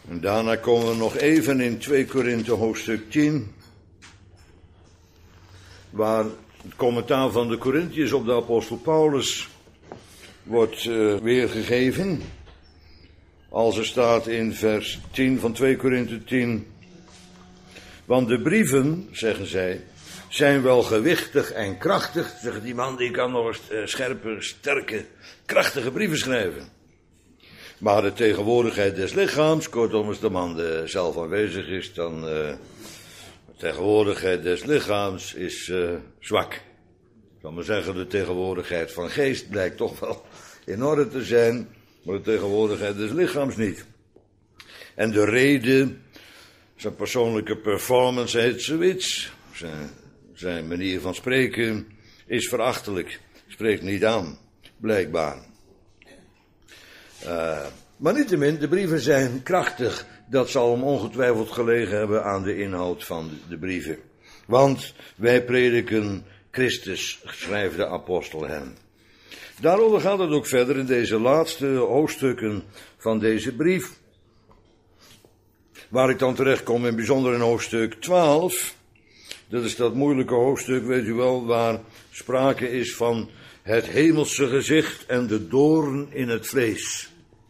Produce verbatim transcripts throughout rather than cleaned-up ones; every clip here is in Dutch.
En daarna komen we nog even in twee Korinthe hoofdstuk tien, waar het commentaar van de Korinthiërs op de apostel Paulus wordt uh, weergegeven. Als er staat in vers tien van twee Korinthe tien. Want de brieven, zeggen zij, zijn wel gewichtig en krachtig. Zegt die man, die kan nog eens uh, scherpe, sterke, krachtige brieven schrijven. Maar de tegenwoordigheid des lichaams, kortom als de man uh, zelf aanwezig is, dan uh, de tegenwoordigheid des lichaams is uh, zwak. Ik zal maar zeggen, de tegenwoordigheid van geest blijkt toch wel in orde te zijn, maar de tegenwoordigheid des lichaams niet. En de reden, zijn persoonlijke performance heet zoiets, zijn, zijn manier van spreken is verachtelijk, spreekt niet aan, blijkbaar. Uh, maar niettemin, de brieven zijn krachtig. Dat zal hem ongetwijfeld gelegen hebben aan de inhoud van de brieven. Want wij prediken Christus, schrijft de apostel hen. Daarover gaat het ook verder in deze laatste hoofdstukken van deze brief. Waar ik dan terecht kom, in bijzonder in hoofdstuk twaalf. Dat is dat moeilijke hoofdstuk, weet u wel, waar sprake is van het hemelse gezicht en de doorn in het vlees.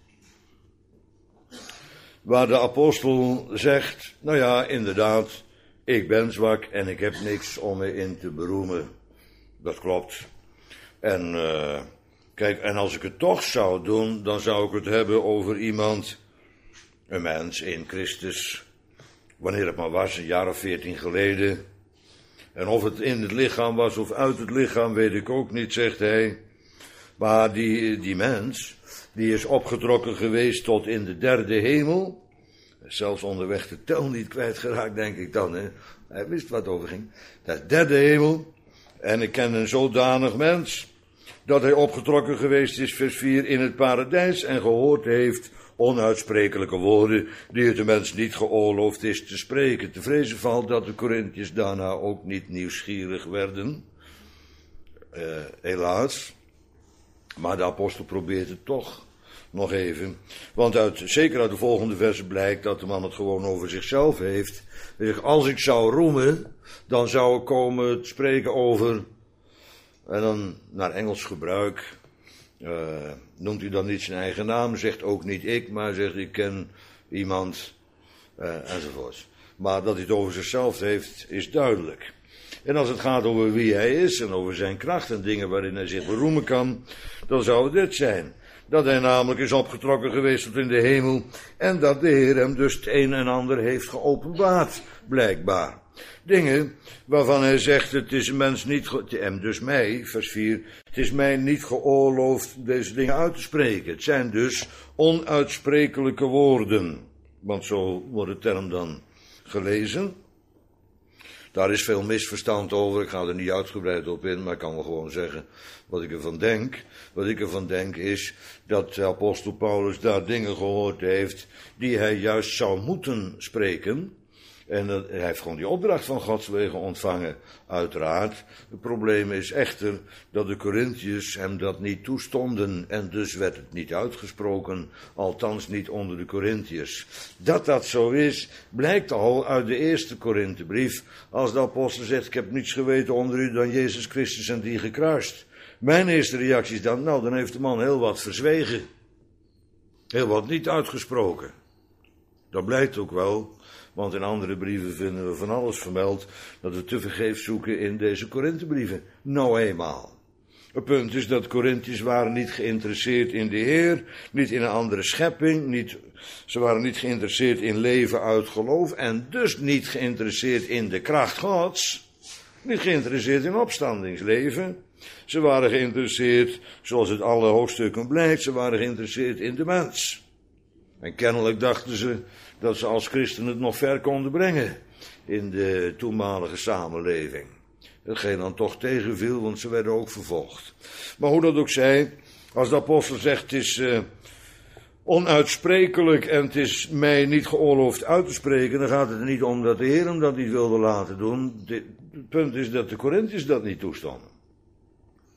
Waar de apostel zegt, nou ja, inderdaad, ik ben zwak en ik heb niks om me in te beroemen. Dat klopt. En uh, kijk, en als ik het toch zou doen, dan zou ik het hebben over iemand, een mens in Christus, wanneer het maar was, een jaar of veertien geleden. En of het in het lichaam was of uit het lichaam, weet ik ook niet, zegt hij. Maar die, die mens, die is opgetrokken geweest tot in de derde hemel. Zelfs onderweg de tel niet kwijtgeraakt, denk ik dan. Hè? Hij wist wat over ging. Dat is derde hemel. En ik ken een zodanig mens, dat hij opgetrokken geweest is, vers vier, in het paradijs en gehoord heeft onuitsprekelijke woorden, die het de mens niet geoorloofd is te spreken. Te vrezen valt dat de Korinthiërs daarna ook niet nieuwsgierig werden. Uh, helaas. Maar de apostel probeert het toch nog even. Want uit, zeker uit de volgende versen blijkt dat de man het gewoon over zichzelf heeft. Hij zegt, als ik zou roemen, dan zou ik komen te spreken over, en dan naar Engels gebruik, uh, noemt hij dan niet zijn eigen naam, zegt ook niet ik, maar zegt ik ken iemand, uh, enzovoorts. Maar dat hij het over zichzelf heeft, is duidelijk. En als het gaat over wie hij is en over zijn kracht en dingen waarin hij zich beroemen kan, dan zou het dit zijn. Dat hij namelijk is opgetrokken geweest tot in de hemel en dat de Heer hem dus het een en ander heeft geopenbaard, blijkbaar. Dingen waarvan hij zegt, het is een mens niet, ge- en dus mij, vers vier, het is mij niet geoorloofd deze dingen uit te spreken. Het zijn dus onuitsprekelijke woorden, want zo wordt de term dan gelezen. Daar is veel misverstand over, ik ga er niet uitgebreid op in, maar ik kan wel gewoon zeggen wat ik ervan denk. Wat ik ervan denk is dat de apostel Paulus daar dingen gehoord heeft die hij juist zou moeten spreken. En uh, hij heeft gewoon die opdracht van Gods wegen ontvangen, uiteraard. Het probleem is echter dat de Korinthiërs hem dat niet toestonden en dus werd het niet uitgesproken, althans niet onder de Korinthiërs. Dat dat zo is, blijkt al uit de eerste Korinthebrief, als de apostel zegt, ik heb niets geweten onder u dan Jezus Christus en die gekruist. Mijn eerste reactie is dan, nou dan heeft de man heel wat verzwegen. Heel wat niet uitgesproken. Dat blijkt ook wel. Want in andere brieven vinden we van alles vermeld dat we tevergeefs zoeken in deze Korinthebrieven. Nou eenmaal. Het punt is dat Korinthiërs waren niet geïnteresseerd in de Heer, niet in een andere schepping, niet, ze waren niet geïnteresseerd in leven uit geloof en dus niet geïnteresseerd in de kracht Gods, niet geïnteresseerd in opstandingsleven. Ze waren geïnteresseerd, zoals uit alle hoofdstukken blijkt, ze waren geïnteresseerd in de mens. En kennelijk dachten ze dat ze als christenen het nog ver konden brengen in de toenmalige samenleving. Hetgeen dan toch tegenviel, want ze werden ook vervolgd. Maar hoe dat ook zij, als de apostel zegt, het is uh, onuitsprekelijk en het is mij niet geoorloofd uit te spreken, dan gaat het er niet om dat de Heer hem dat niet wilde laten doen. Het punt is dat de Korinthiërs dat niet toestonden. Het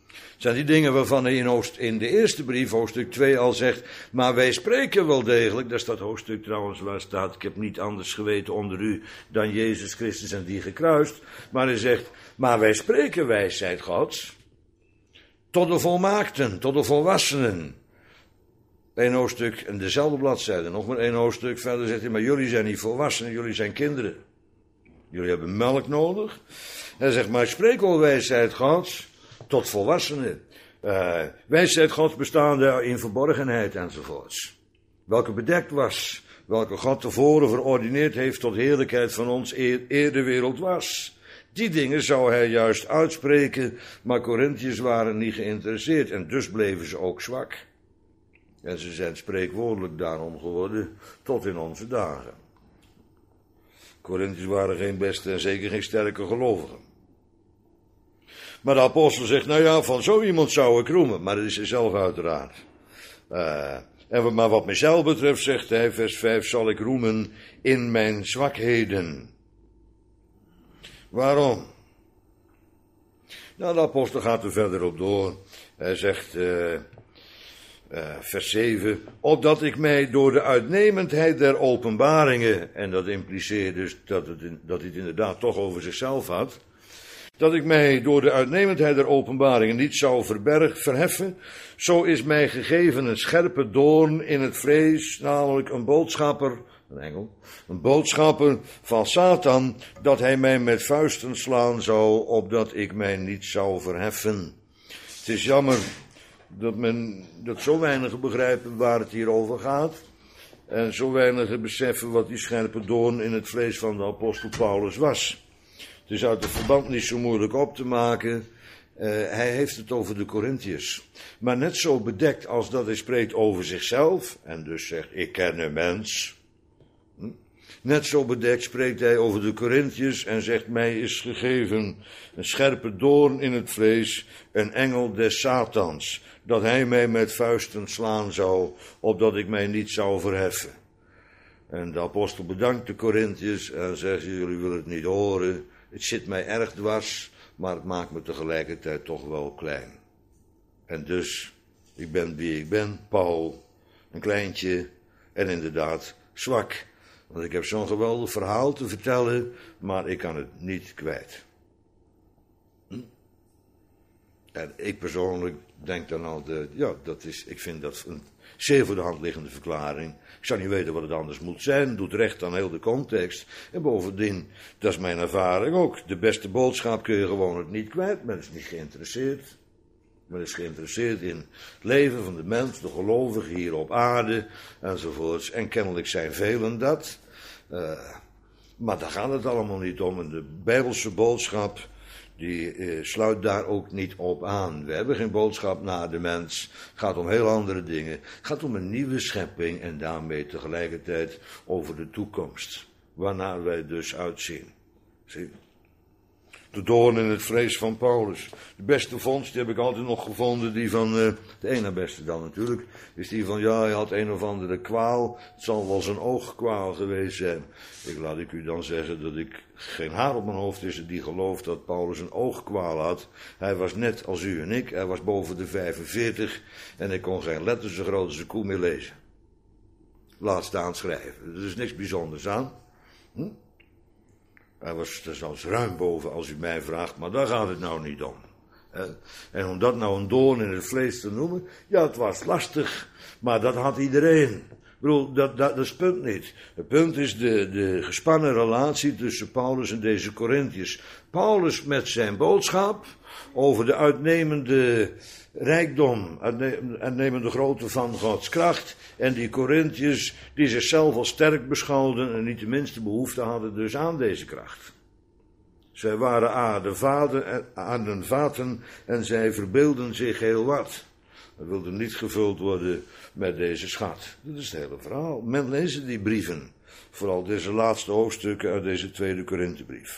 zijn die dingen waarvan hij in, hoofd, in de eerste brief, hoofdstuk twee, al zegt, maar wij spreken wel degelijk, dat is dat hoofdstuk trouwens waar staat, ik heb niet anders geweten onder u dan Jezus Christus en die gekruist, maar hij zegt, maar wij spreken wijsheid Gods, tot de volmaakten, tot de volwassenen. Eén hoofdstuk en dezelfde bladzijde, nog maar één hoofdstuk verder zegt hij, maar jullie zijn niet volwassenen, jullie zijn kinderen. Jullie hebben melk nodig. Hij zegt, maar spreek wel wijsheid Gods tot volwassenen. Uh, wijsheid Gods bestaande in verborgenheid enzovoorts. Welke bedekt was, welke God tevoren verordineerd heeft tot heerlijkheid van ons eer, eer de wereld was. Die dingen zou hij juist uitspreken, maar Corinthiërs waren niet geïnteresseerd en dus bleven ze ook zwak. En ze zijn spreekwoordelijk daarom geworden tot in onze dagen. Corinthiërs waren geen beste en zeker geen sterke gelovigen. Maar de apostel zegt, nou ja, van zo iemand zou ik roemen, maar dat is hij zelf uiteraard. Uh, en, maar wat mijzelf betreft, zegt hij, vers vijf, zal ik roemen in mijn zwakheden. Waarom? Nou, de apostel gaat er verder op door. Hij zegt, uh, uh, vers zeven, opdat ik mij door de uitnemendheid der openbaringen, en dat impliceert dus dat, het, dat hij het inderdaad toch over zichzelf had, dat ik mij door de uitnemendheid der openbaringen niet zou verberg, verheffen, zo is mij gegeven een scherpe doorn in het vlees, namelijk een boodschapper, een engel, een boodschapper van Satan, dat hij mij met vuisten slaan zou, opdat ik mij niet zou verheffen. Het is jammer dat men, dat zo weinigen begrijpen waar het hier over gaat, en zo weinigen beseffen wat die scherpe doorn in het vlees van de apostel Paulus was. Het is uit het verband niet zo moeilijk op te maken. Uh, hij heeft het over de Corinthiërs. Maar net zo bedekt als dat hij spreekt over zichzelf. En dus zegt, ik ken een mens. Hm? Net zo bedekt spreekt hij over de Corinthiërs en zegt, mij is gegeven een scherpe doorn in het vlees, een engel des Satans, dat hij mij met vuisten slaan zou, opdat ik mij niet zou verheffen. En de apostel bedankt de Corinthiërs en zegt, jullie willen het niet horen. Het zit mij erg dwars, maar het maakt me tegelijkertijd toch wel klein. En dus, ik ben wie ik ben, Paul, een kleintje en inderdaad zwak. Want ik heb zo'n geweldig verhaal te vertellen, maar ik kan het niet kwijt. Hm? En ik persoonlijk denk dan altijd, ja, dat is, ik vind dat een zeer voor de hand liggende verklaring. Ik zou niet weten wat het anders moet zijn. Doet recht aan heel de context. En bovendien, dat is mijn ervaring ook. De beste boodschap kun je gewoon het niet kwijt. Men is niet geïnteresseerd. Men is geïnteresseerd in het leven van de mens, de gelovigen hier op aarde, enzovoorts. En kennelijk zijn velen dat. Uh, maar daar gaat het allemaal niet om. En de Bijbelse boodschap, die uh, sluit daar ook niet op aan. We hebben geen boodschap naar de mens. Het gaat om heel andere dingen. Het gaat om een nieuwe schepping en daarmee tegelijkertijd over de toekomst. Waarnaar wij dus uitzien. Zie? De doorn in het vlees van Paulus. De beste vondst die heb ik altijd nog gevonden, die van, uh, de ene beste dan natuurlijk, is die van, ja, hij had een of andere kwaal. Het zal wel zijn oogkwaal geweest zijn. Ik laat ik u dan zeggen dat ik geen haar op mijn hoofd is die gelooft dat Paulus een oogkwaal had. Hij was net als u en ik, hij was boven de vijfenveertig en ik kon geen letters zo groot als een koe meer lezen. Laat staan schrijven. Er is niks bijzonders aan. Hm? Hij was er zelfs ruim boven als u mij vraagt, maar daar gaat het nou niet om. En om dat nou een doorn in het vlees te noemen, ja, het was lastig, maar dat had iedereen. Ik bedoel, dat, dat, dat is het punt niet. Het punt is de, de gespannen relatie tussen Paulus en deze Corinthiërs. Paulus met zijn boodschap over de uitnemende rijkdom, uitnemende grootte van Gods kracht. En die Corinthiërs die zichzelf als sterk beschouwden en niet de minste behoefte hadden dus aan deze kracht. Zij waren aan de vaten, aan de vaten en zij verbeelden zich heel wat. Er wilde niet gevuld worden met deze schat. Dat is het hele verhaal. Men leest die brieven. Vooral deze laatste hoofdstukken uit deze tweede Korinthebrief.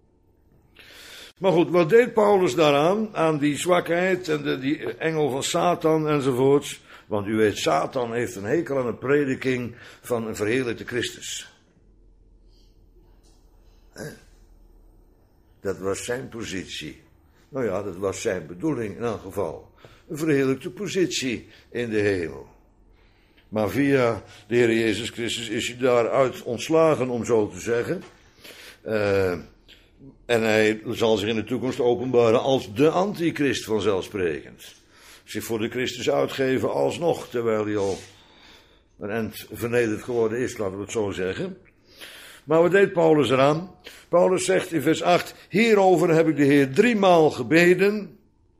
Maar goed, wat deed Paulus daaraan? Aan die zwakheid en de, die engel van Satan enzovoorts. Want u weet, Satan heeft een hekel aan een prediking van een verheerlijkte Christus. Dat was zijn positie. Nou ja, dat was zijn bedoeling in elk geval. Een verheerlijkte positie in de hemel. Maar via de Heer Jezus Christus is hij daaruit ontslagen, om zo te zeggen. Uh, en hij zal zich in de toekomst openbaren als de antichrist vanzelfsprekend. Zich voor de Christus uitgeven alsnog, terwijl hij al een eind vernederd geworden is, laten we het zo zeggen. Maar wat deed Paulus eraan? Paulus zegt in vers acht, hierover heb ik de Heer driemaal gebeden.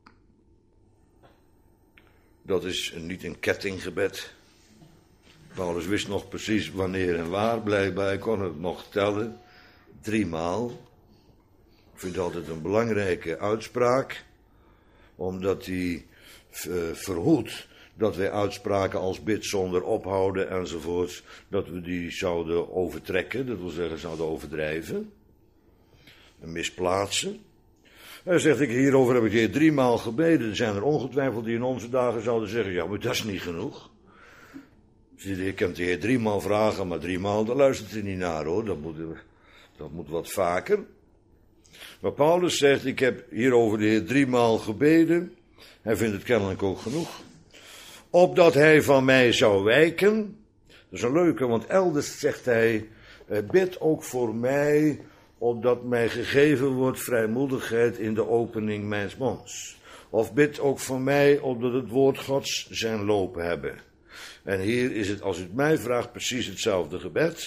Dat is niet een kettinggebed. Paulus wist nog precies wanneer en waar, blijkbaar hij kon het nog tellen. Driemaal. Ik vind het altijd een belangrijke uitspraak, omdat hij uh, verhoedt dat wij uitspraken als bid zonder ophouden enzovoort, dat we die zouden overtrekken, dat wil zeggen zouden overdrijven en misplaatsen. Hij zegt, ik hierover heb ik hier driemaal gebeden. Er zijn er ongetwijfeld die in onze dagen zouden zeggen, ja, maar dat is niet genoeg. Ik kan de Heer driemaal vragen, maar driemaal, daar luistert hij niet naar, hoor. Dat moet, dat moet wat vaker. Maar Paulus zegt, ik heb hierover de Heer driemaal gebeden. Hij vindt het kennelijk ook genoeg. Opdat hij van mij zou wijken. Dat is een leuke, want elders zegt hij, bid ook voor mij, opdat mij gegeven wordt vrijmoedigheid in de opening mijns monds. Of bid ook voor mij, opdat het woord Gods zijn loop hebben. En hier is het, als u het mij vraagt, precies hetzelfde gebed.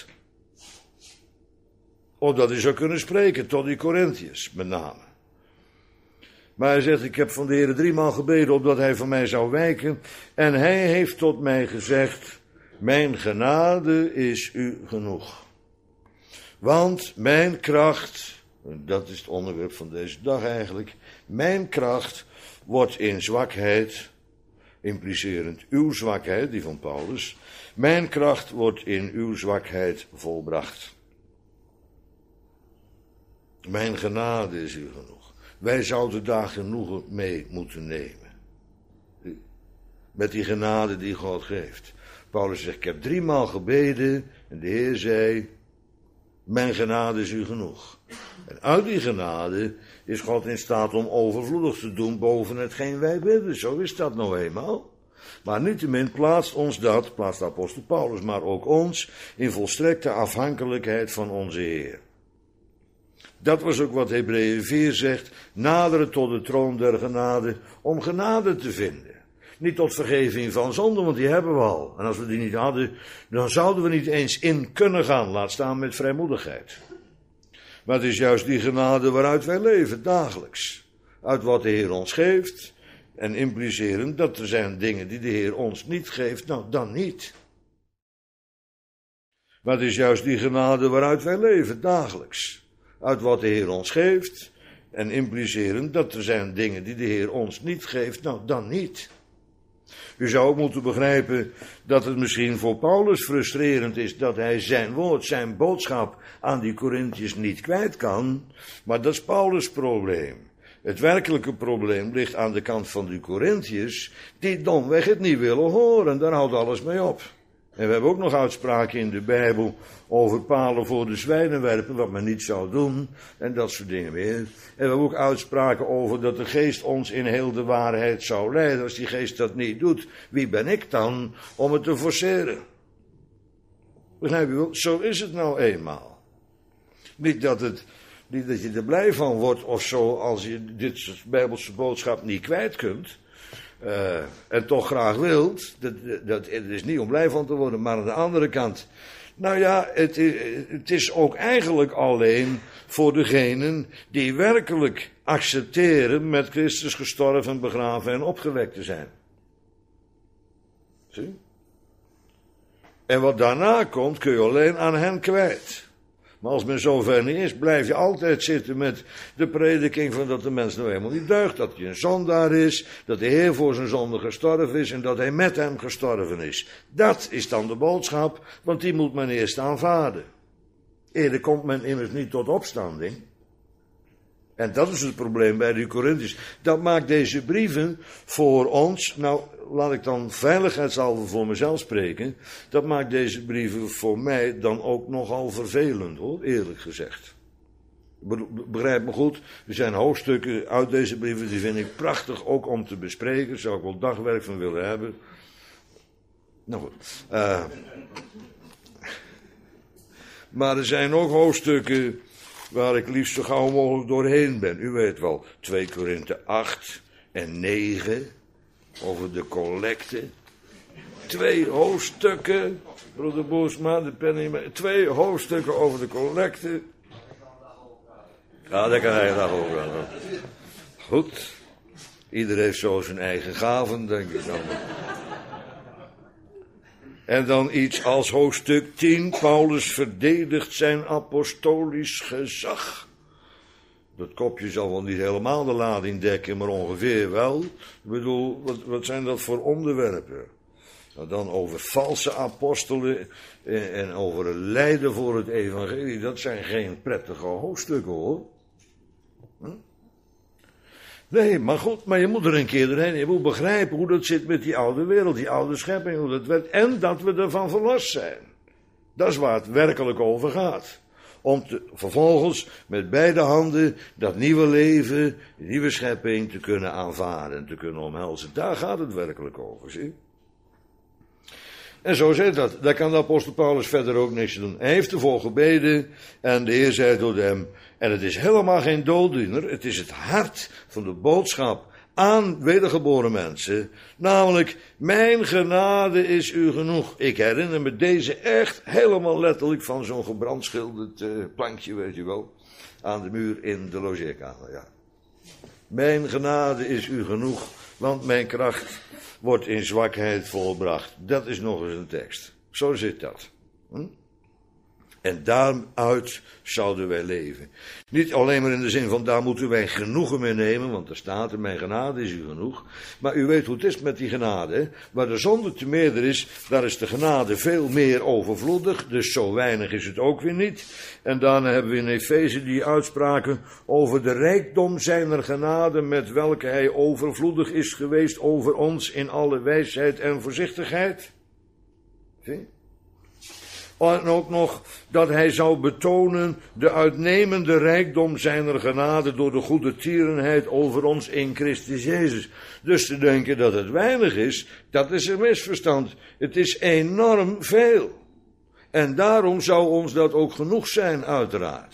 Opdat hij zou kunnen spreken tot die Korintiërs, met name. Maar hij zegt, ik heb van de Heer driemaal gebeden, opdat hij van mij zou wijken. En hij heeft tot mij gezegd, mijn genade is u genoeg. Want mijn kracht, dat is het onderwerp van deze dag eigenlijk, mijn kracht wordt in zwakheid, implicerend uw zwakheid, die van Paulus, mijn kracht wordt in uw zwakheid volbracht. Mijn genade is u genoeg. Wij zouden daar genoegen mee moeten nemen. Met die genade die God geeft. Paulus zegt, ik heb driemaal gebeden en de Heer zei, mijn genade is u genoeg. En uit die genade is God in staat om overvloedig te doen boven hetgeen wij bidden. Zo is dat nou eenmaal. Maar niettemin plaatst ons dat, plaatst de apostel Paulus, maar ook ons, in volstrekte afhankelijkheid van onze Heer. Dat was ook wat Hebreeën vier zegt, naderen tot de troon der genade, om genade te vinden. Niet tot vergeving van zonde, want die hebben we al. En als we die niet hadden, dan zouden we niet eens in kunnen gaan, laat staan met vrijmoedigheid. Maar het is juist die genade waaruit wij leven, dagelijks. Uit wat de Heer ons geeft, en implicerend dat er zijn dingen die de Heer ons niet geeft, nou dan niet. Maar het is juist die genade waaruit wij leven, dagelijks. Uit wat de Heer ons geeft, en implicerend dat er zijn dingen die de Heer ons niet geeft, nou dan niet. U zou ook moeten begrijpen dat het misschien voor Paulus frustrerend is dat hij zijn woord, zijn boodschap aan die Korintiërs niet kwijt kan, maar dat is Paulus' probleem. Het werkelijke probleem ligt aan de kant van die Korintiërs, die domweg het niet willen horen, daar houdt alles mee op. En we hebben ook nog uitspraken in de Bijbel over palen voor de zwijnen werpen, wat men niet zou doen, en dat soort dingen meer. En we hebben ook uitspraken over dat de geest ons in heel de waarheid zou leiden. Als die geest dat niet doet, wie ben ik dan om het te forceren? Begrijp je wel? Zo is het nou eenmaal. Niet dat, het, niet dat je er blij van wordt of zo, als je dit Bijbelse boodschap niet kwijt kunt. Uh, en toch graag wilt, dat, dat, het is niet om blij van te worden, maar aan de andere kant, nou ja, het is, het is ook eigenlijk alleen voor degenen die werkelijk accepteren met Christus gestorven, begraven en opgewekt te zijn. Zie? En wat daarna komt, kun je alleen aan hen kwijt. Maar als men zover niet is, blijf je altijd zitten met de prediking van dat de mens nou helemaal niet deugt. Dat hij een zondaar is, dat de Heer voor zijn zonde gestorven is en dat hij met hem gestorven is. Dat is dan de boodschap, want die moet men eerst aanvaarden. Eerder komt men immers niet tot opstanding. En dat is het probleem bij de Korintiërs. Dat maakt deze brieven voor ons, nou laat ik dan veiligheidshalve voor mezelf spreken, dat maakt deze brieven voor mij dan ook nogal vervelend hoor, eerlijk gezegd. Begrijp me goed, er zijn hoofdstukken uit deze brieven, die vind ik prachtig ook om te bespreken. Daar zou ik wel dagwerk van willen hebben. Nou goed. Uh, maar er zijn ook hoofdstukken waar ik liefst zo gauw mogelijk doorheen ben. U weet wel, twee Korinthe acht en negen over de collecte. Twee hoofdstukken, broeder Boersma, de penning, twee hoofdstukken over de collecte. Ja, daar kan hij dag over aan. Goed. Ieder heeft zo zijn eigen gaven, denk ik dan. En dan iets als hoofdstuk tien. Paulus verdedigt zijn apostolisch gezag. Dat kopje zal wel niet helemaal de lading dekken, maar ongeveer wel. Ik bedoel, wat, wat zijn dat voor onderwerpen? Nou, dan over valse apostelen en, en over het lijden voor het evangelie. Dat zijn geen prettige hoofdstukken, hoor. Hm? Nee, maar goed, maar je moet er een keer doorheen. Je moet begrijpen hoe dat zit met die oude wereld, die oude schepping, hoe dat werkt. En dat we ervan verlost zijn. Dat is waar het werkelijk over gaat. Om te, vervolgens met beide handen dat nieuwe leven, die nieuwe schepping te kunnen aanvaarden en te kunnen omhelzen. Daar gaat het werkelijk over, zie je? En zo zit dat. Daar kan de apostel Paulus verder ook niks doen. Hij heeft ervoor gebeden en de Heer zei tot hem. En het is helemaal geen dooddoener. Het is het hart van de boodschap aan wedergeboren mensen. Namelijk, mijn genade is u genoeg. Ik herinner me deze echt helemaal letterlijk van zo'n gebrandschilderd uh, plankje, weet je wel. Aan de muur in de logeerkamer, ja. Mijn genade is u genoeg, want mijn kracht wordt in zwakheid volbracht. Dat is nog eens een tekst. Zo zit dat. Hm? En daaruit zouden wij leven. Niet alleen maar in de zin van daar moeten wij genoegen mee nemen, want er staat er, mijn genade is u genoeg. Maar u weet hoe het is met die genade. Hè? Waar de zonde te meerder is, daar is de genade veel meer overvloedig. Dus zo weinig is het ook weer niet. En daarna hebben we in Efeze die uitspraken over de rijkdom zijner genade, met welke hij overvloedig is geweest over ons in alle wijsheid en voorzichtigheid. Zie? En ook nog dat hij zou betonen de uitnemende rijkdom zijner genade door de goede tierenheid over ons in Christus Jezus. Dus te denken dat het weinig is, dat is een misverstand. Het is enorm veel. En daarom zou ons dat ook genoeg zijn, uiteraard.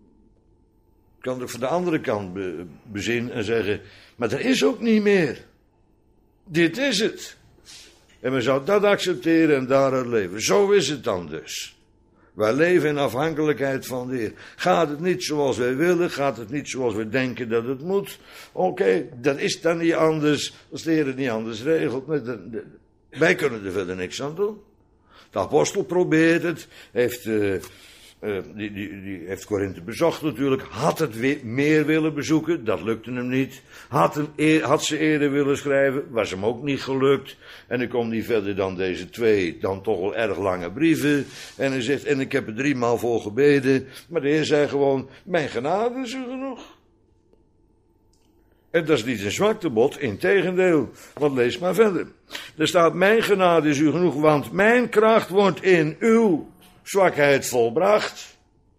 Ik kan het van de andere kant be- bezien en zeggen, maar er is ook niet meer. Dit is het. En men zou dat accepteren en daaruit leven. Zo is het dan dus. Wij leven in afhankelijkheid van de Heer. Gaat het niet zoals wij willen, gaat het niet zoals we denken dat het moet. Oké, okay, dat is dan niet anders als de Heer het niet anders regelt. Wij kunnen er verder niks aan doen. De apostel probeert het, heeft... Uh, Uh, die, die, die heeft Korinthe bezocht natuurlijk, had het weer meer willen bezoeken, dat lukte hem niet. Had, hem eer, had ze eerder willen schrijven, was hem ook niet gelukt. En ik kom niet verder dan deze twee, dan toch wel erg lange brieven. En hij zegt, en ik heb er drie maal voor gebeden, maar de Heer zei gewoon, mijn genade is er genoeg. En dat is niet een zwaktebod, integendeel, want lees maar verder. Er staat, mijn genade is u genoeg, want mijn kracht wordt in uw zwakheid volbracht.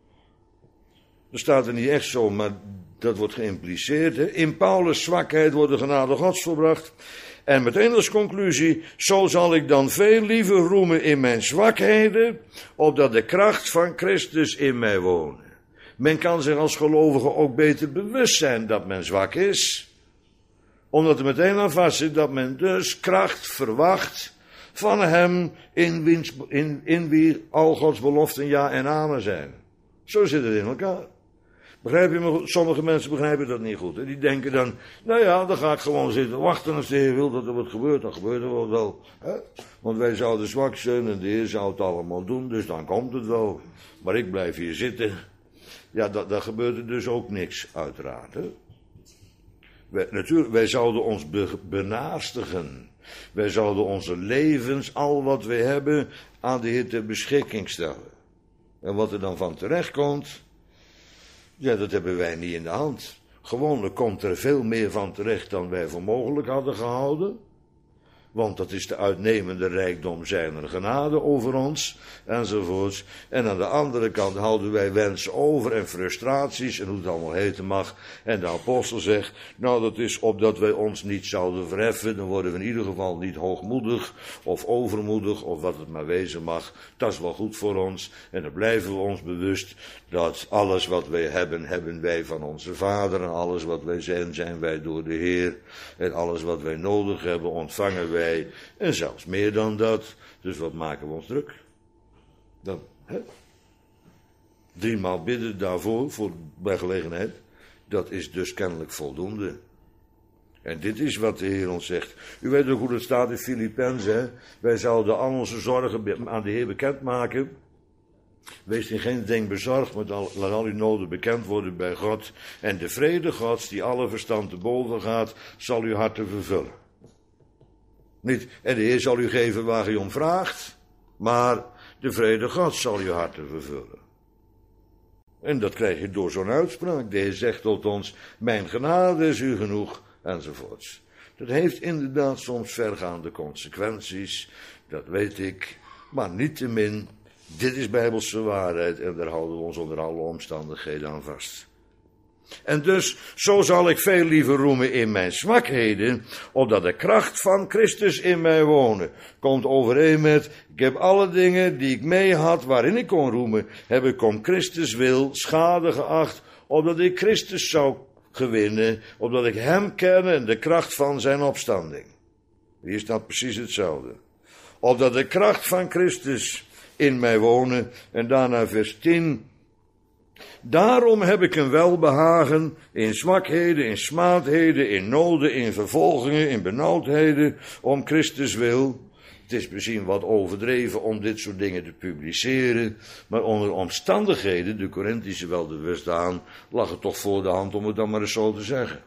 Dat staat er niet echt zo, maar dat wordt geïmpliceerd. Hè? In Paulus' zwakheid wordt de genade Gods volbracht. En meteen als conclusie, zo zal ik dan veel liever roemen in mijn zwakheden, opdat de kracht van Christus in mij woont. Men kan zich als gelovige ook beter bewust zijn dat men zwak is, omdat er meteen aan vast zit dat men dus kracht verwacht van hem in, wiens, in, in wie al Gods beloften ja en amen zijn. Zo zit het in elkaar. Begrijp je me goed? Sommige mensen begrijpen dat niet goed. Hè? Die denken dan, nou ja, dan ga ik gewoon zitten wachten als de Heer wil dat er wat gebeurt. Dan gebeurt er wel wel. Hè? Want wij zouden zwak zijn en de Heer zou het allemaal doen, dus dan komt het wel. Maar ik blijf hier zitten. Ja, dat, dat gebeurt er dus ook niks, uiteraard. Hè? Wij, natuurlijk, wij zouden ons be, benaastigen. Wij zouden onze levens, al wat we hebben, aan de Heer ter beschikking stellen. En wat er dan van terecht komt, ja, dat hebben wij niet in de hand. Gewoonlijk komt er veel meer van terecht dan wij voor mogelijk hadden gehouden. want dat is de uitnemende rijkdom zijner genade over ons, enzovoorts. En aan de andere kant houden wij wensen over en frustraties, en hoe het allemaal heten mag. En de apostel zegt, nou dat is opdat wij ons niet zouden verheffen, dan worden we in ieder geval niet hoogmoedig, of overmoedig, of wat het maar wezen mag. Dat is wel goed voor ons, en dan blijven we ons bewust dat alles wat wij hebben, hebben wij van onze Vader, en alles wat wij zijn, zijn wij door de Heer, en alles wat wij nodig hebben, ontvangen wij, en zelfs meer dan dat. Dus wat maken we ons druk? Dan, hè? Driemaal bidden daarvoor, voor, bij gelegenheid, dat is dus kennelijk voldoende. En dit is wat de Heer ons zegt. U weet ook hoe het staat in Filippenzen. Wij zouden al onze zorgen aan de Heer bekendmaken. Wees in geen ding bezorgd, maar laat al uw noden bekend worden bij God. En de vrede Gods, die alle verstand te boven gaat, zal uw harten vervullen. Niet, en de Heer zal u geven waar u om vraagt, maar de vrede Gods zal uw harten vervullen. En dat krijg je door zo'n uitspraak. De Heer zegt tot ons, mijn genade is u genoeg, enzovoorts. Dat heeft inderdaad soms vergaande consequenties, dat weet ik, maar niettemin, dit is bijbelse waarheid en daar houden we ons onder alle omstandigheden aan vast. En dus, zo zal ik veel liever roemen in mijn zwakheden, opdat de kracht van Christus in mij wonen. Komt overeen met, ik heb alle dingen die ik mee had, waarin ik kon roemen, heb ik om Christus wil schade geacht, opdat ik Christus zou gewinnen, opdat ik hem ken en de kracht van zijn opstanding. Hier staat precies hetzelfde. Opdat de kracht van Christus in mij wonen, en daarna vers tien. Daarom heb ik een welbehagen in zwakheden, in smaadheden, in noden, in vervolgingen, in benauwdheden, om Christus wil. Het is misschien wat overdreven om dit soort dingen te publiceren, maar onder omstandigheden, de Korinthische wel te verstaan, lag het toch voor de hand om het dan maar eens zo te zeggen.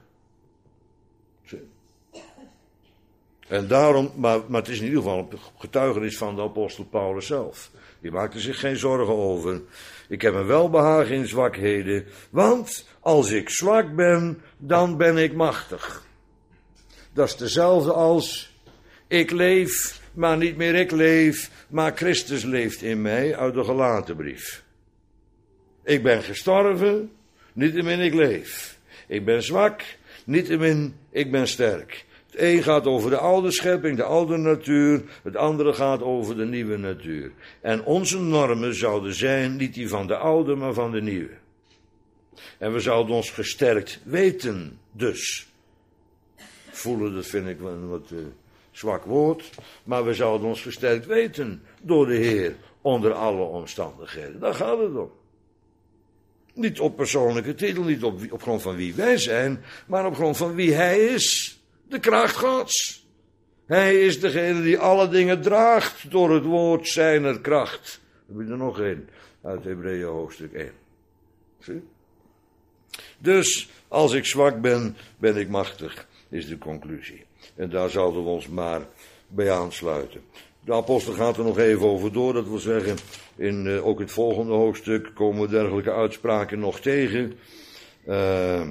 En daarom, maar, maar het is in ieder geval een getuigenis van de apostel Paulus zelf. Die maakte zich geen zorgen over. Ik heb een welbehagen in zwakheden, want als ik zwak ben, dan ben ik machtig. Dat is dezelfde als, ik leef, maar niet meer ik leef, maar Christus leeft in mij, uit de Galatenbrief. Ik ben gestorven, niettemin ik leef. Ik ben zwak, niettemin ik ben sterk. Het een gaat over de oude schepping, de oude natuur. Het andere gaat over de nieuwe natuur. En onze normen zouden zijn, niet die van de oude, maar van de nieuwe. En we zouden ons gesterkt weten, dus. Voelen, dat vind ik wel een wat uh, zwak woord. Maar we zouden ons gesterkt weten door de Heer, onder alle omstandigheden. Daar gaat het om. Niet op persoonlijke titel, niet op, op grond van wie wij zijn, maar op grond van wie Hij is. De kracht Gods. Hij is degene die alle dingen draagt door het woord zijner kracht. We hebben er nog één uit Hebreeën hoofdstuk één. Zie? Dus als ik zwak ben, ben ik machtig, is de conclusie. En daar zouden we ons maar bij aansluiten. De apostel gaat er nog even over door, dat wil zeggen, in uh, ook het volgende hoofdstuk komen we dergelijke uitspraken nog tegen. Uh,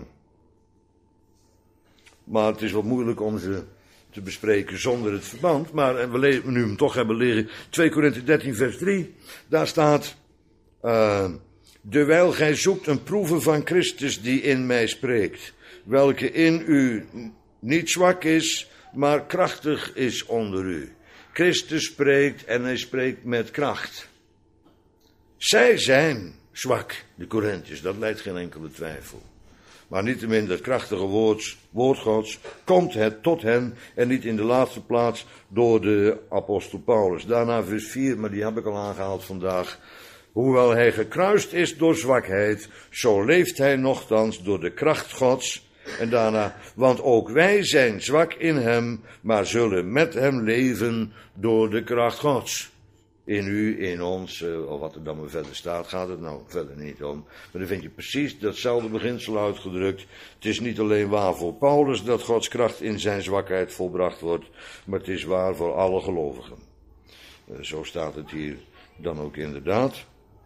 Maar het is wat moeilijk om ze te bespreken zonder het verband. Maar we, le- we nu hem toch hebben leren. twee Korinthe dertien vers drie. Daar staat. Uh, Dewijl gij zoekt een proeve van Christus die in mij spreekt. Welke in u niet zwak is, maar krachtig is onder u. Christus spreekt en hij spreekt met kracht. Zij zijn zwak, de Korinthiërs. Dat leidt geen enkele twijfel. Maar niettemin dat krachtige woord, woord Gods komt het tot hen en niet in de laatste plaats door de apostel Paulus. Daarna vers vier, maar die heb ik al aangehaald vandaag. Hoewel hij gekruist is door zwakheid, zo leeft hij nochtans door de kracht Gods. En daarna, want ook wij zijn zwak in hem, maar zullen met hem leven door de kracht Gods. In u, in ons, uh, of wat er dan maar verder staat, gaat het nou verder niet om. Maar dan vind je precies datzelfde beginsel uitgedrukt. Het is niet alleen waar voor Paulus dat Gods kracht in zijn zwakheid volbracht wordt, maar het is waar voor alle gelovigen. Uh, zo staat het hier dan ook inderdaad.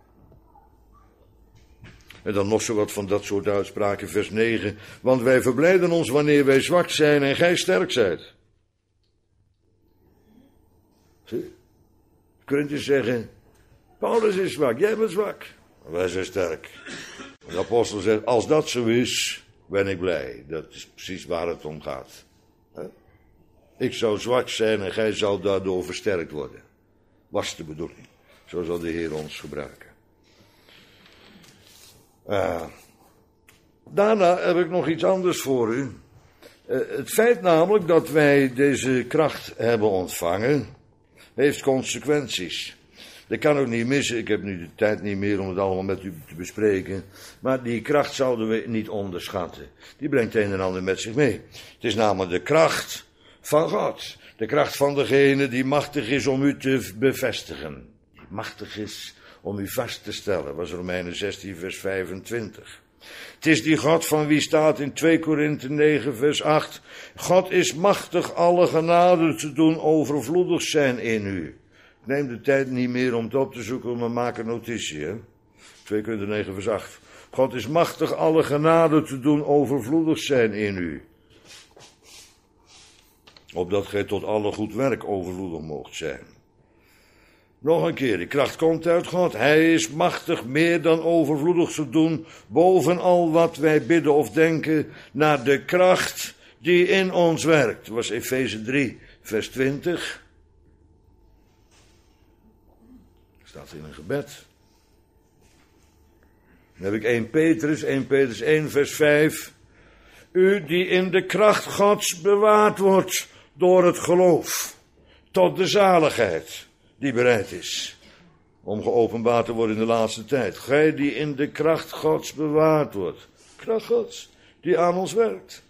En dan nog zo wat van dat soort uitspraken, vers negen. Want wij verblijden ons wanneer wij zwak zijn en gij sterk zijt. Zie? Kunt je zeggen, Paulus is zwak, jij bent zwak. Wij zijn sterk. De apostel zegt, als dat zo is, ben ik blij. Dat is precies waar het om gaat. Ik zou zwak zijn en gij zou daardoor versterkt worden. Was de bedoeling. Zo zal de Heer ons gebruiken. Uh, daarna heb ik nog iets anders voor u. Uh, het feit namelijk dat wij deze kracht hebben ontvangen, heeft consequenties. Dat kan ook niet missen. Ik heb nu de tijd niet meer om het allemaal met u te bespreken. Maar die kracht zouden we niet onderschatten. Die brengt een en ander met zich mee. Het is namelijk de kracht van God. De kracht van degene die machtig is om u te bevestigen. Die machtig is om u vast te stellen. Dat was Romeinen zestien vers vijfentwintig. Het is die God van wie staat in twee Korinthe negen vers acht. God is machtig alle genade te doen overvloedig zijn in u. Ik neem de tijd niet meer om het op te zoeken, maar maak een notitie. Hè? twee Korinthe negen vers acht. God is machtig alle genade te doen overvloedig zijn in u. Opdat gij tot alle goed werk overvloedig moogt zijn. Nog een keer, die kracht komt uit God. Hij is machtig meer dan overvloedig te doen, boven al wat wij bidden of denken, naar de kracht die in ons werkt. Dat was Efeze drie, vers twintig. Staat in een gebed. Dan heb ik eerste Petrus, eerste Petrus één, vers vijf. U die in de kracht Gods bewaard wordt door het geloof, tot de zaligheid die bereid is om geopenbaard te worden in de laatste tijd. Gij die in de kracht Gods bewaard wordt. Kracht Gods die aan ons werkt.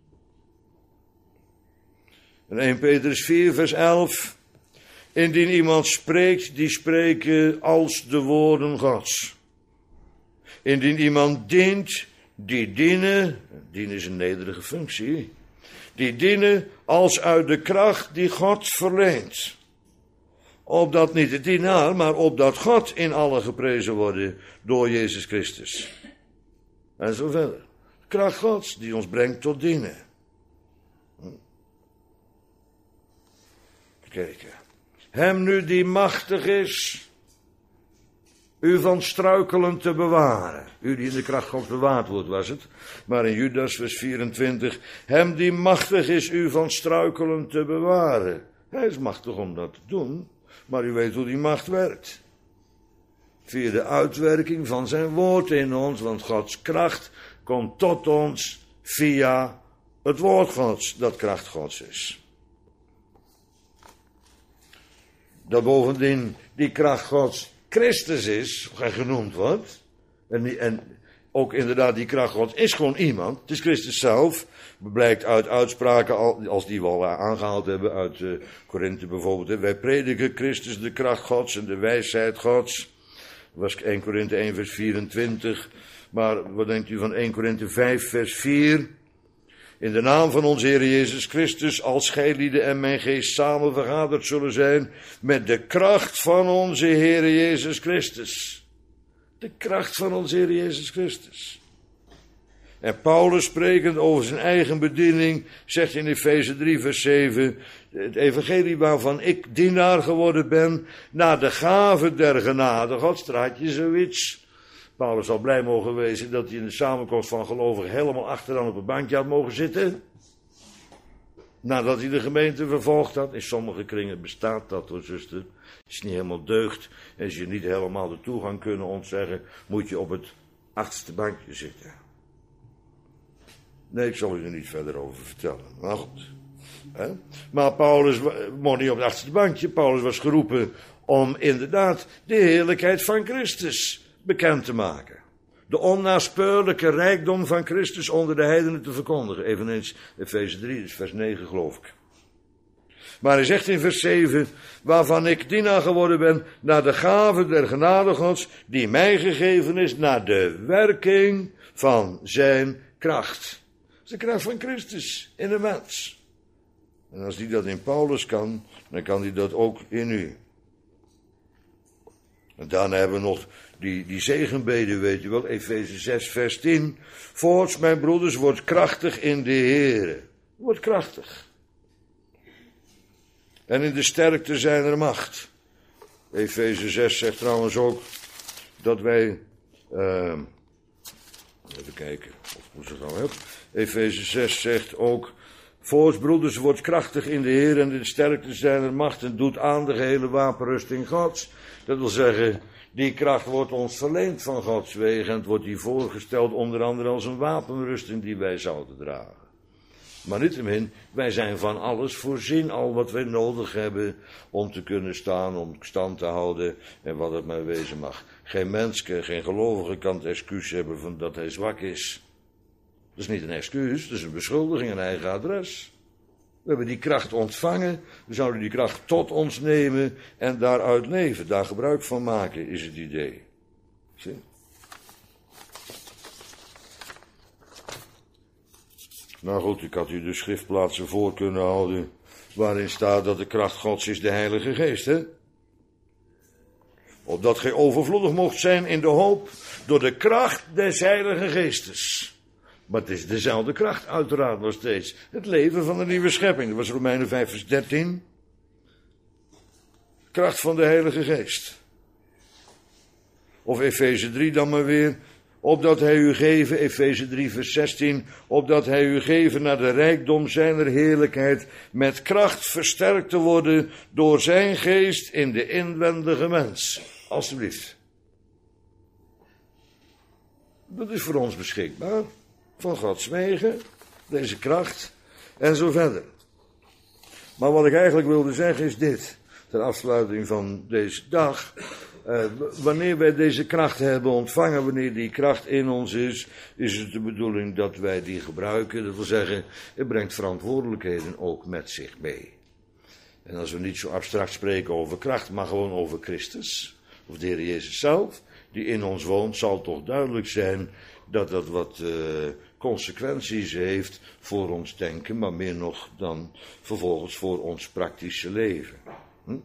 En eerste Petrus vier vers elf. Indien iemand spreekt, die spreken als de woorden Gods. Indien iemand dient, die dienen, dienen is een nederige functie, die dienen als uit de kracht die God verleent. Opdat niet de dienaar, maar opdat God in alle geprezen worden door Jezus Christus. En zo verder. Kracht Gods die ons brengt tot dienen. Kijken. Hem nu die machtig is, u van struikelen te bewaren. U die in de kracht Gods bewaard wordt, was het. Maar in Judas vers vierentwintig, hem die machtig is, u van struikelen te bewaren. Hij is machtig om dat te doen, maar u weet hoe die macht werkt. Via de uitwerking van zijn woord in ons, want Gods kracht komt tot ons via het woord Gods, dat kracht Gods is. Dat bovendien die kracht Gods Christus is, genoemd wordt. En, die, en ook inderdaad die kracht Gods is gewoon iemand. Het is Christus zelf. Blijkt uit uitspraken als die we al aangehaald hebben uit uh, Korinthe bijvoorbeeld. Wij prediken Christus de kracht Gods en de wijsheid Gods. Dat was eerste Korinthe één vers vierentwintig. Maar wat denkt u van eerste Korinthe vijf vers vier? In de naam van onze Heer Jezus Christus, als gijlieden en mijn geest samen vergaderd zullen zijn, met de kracht van onze Heer Jezus Christus. De kracht van onze Heer Jezus Christus. En Paulus, sprekend over zijn eigen bediening, zegt in Efeze drie vers zeven, het evangelie waarvan ik dienaar geworden ben, naar de gave der genade Gods. Straat je zoiets? Paulus zal blij mogen wezen dat hij in de samenkomst van gelovigen helemaal achteraan op een bankje had mogen zitten. Nadat hij de gemeente vervolgd had. In sommige kringen bestaat dat, hoor zuster. Is niet helemaal deugd. En als je niet helemaal de toegang kunnen ontzeggen, moet je op het achterste bankje zitten. Nee, ik zal u er niet verder over vertellen. Maar goed. Hè? Maar Paulus mocht niet op het achterste bankje. Paulus was geroepen om inderdaad de heerlijkheid van Christus bekend te maken. De onnaspeurlijke rijkdom van Christus onder de heidenen te verkondigen. Eveneens Efeze drie, dus vers negen geloof ik. Maar hij zegt in vers zeven, waarvan ik dienaar geworden ben, naar de gave der genade Gods, die mij gegeven is, naar de werking van zijn kracht. Dat is de kracht van Christus in de mens. En als die dat in Paulus kan, dan kan hij dat ook in u. En daarna hebben we nog die, die zegenbeden, weet je wel, Efeze zes vers tien. Voorts, mijn broeders, wordt krachtig in de Heere. Wordt krachtig. En in de sterkte zijn er macht. Efeze zes zegt trouwens ook dat wij... Uh, even kijken, of hoe ze het nou hebben. Efeze zes zegt ook... Voorts, broeders, wordt krachtig in de Heer en in de sterkte zijn er macht en doet aan de gehele wapenrusting Gods. Dat wil zeggen, die kracht wordt ons verleend van Gods wegen en het wordt hier voorgesteld onder andere als een wapenrusting die wij zouden dragen. Maar niettemin, wij zijn van alles voorzien, al wat wij nodig hebben om te kunnen staan, om stand te houden en wat het maar wezen mag. Geen mens, geen gelovige kan het excuus hebben van dat hij zwak is. Dat is niet een excuus, dat is een beschuldiging, een eigen adres. We hebben die kracht ontvangen, we zouden die kracht tot ons nemen en daaruit leven, daar gebruik van maken, is het idee. Zie? Nou goed, ik had u de schriftplaatsen voor kunnen houden, waarin staat dat de kracht Gods is de Heilige Geest, hè? Opdat gij overvloedig mocht zijn in de hoop door de kracht des Heilige Geestes. Maar het is dezelfde kracht, uiteraard nog steeds. Het leven van de nieuwe schepping. Dat was Romeinen vijf vers dertien. Kracht van de Heilige Geest. Of Efeze drie dan maar weer. Opdat hij u geven, Efeze drie vers zestien. Opdat hij u geven naar de rijkdom zijner heerlijkheid. Met kracht versterkt te worden door zijn geest in de inwendige mens. Alsjeblieft. Dat is voor ons beschikbaar. Van Gods wegen, deze kracht en zo verder. Maar wat ik eigenlijk wilde zeggen is dit, ter afsluiting van deze dag. Uh, wanneer wij deze kracht hebben ontvangen, wanneer die kracht in ons is, is het de bedoeling dat wij die gebruiken. Dat wil zeggen, het brengt verantwoordelijkheden ook met zich mee. En als we niet zo abstract spreken over kracht, maar gewoon over Christus, of de Heer Jezus zelf, die in ons woont, zal toch duidelijk zijn dat dat wat uh, consequenties heeft voor ons denken, maar meer nog dan vervolgens voor ons praktische leven. Hm?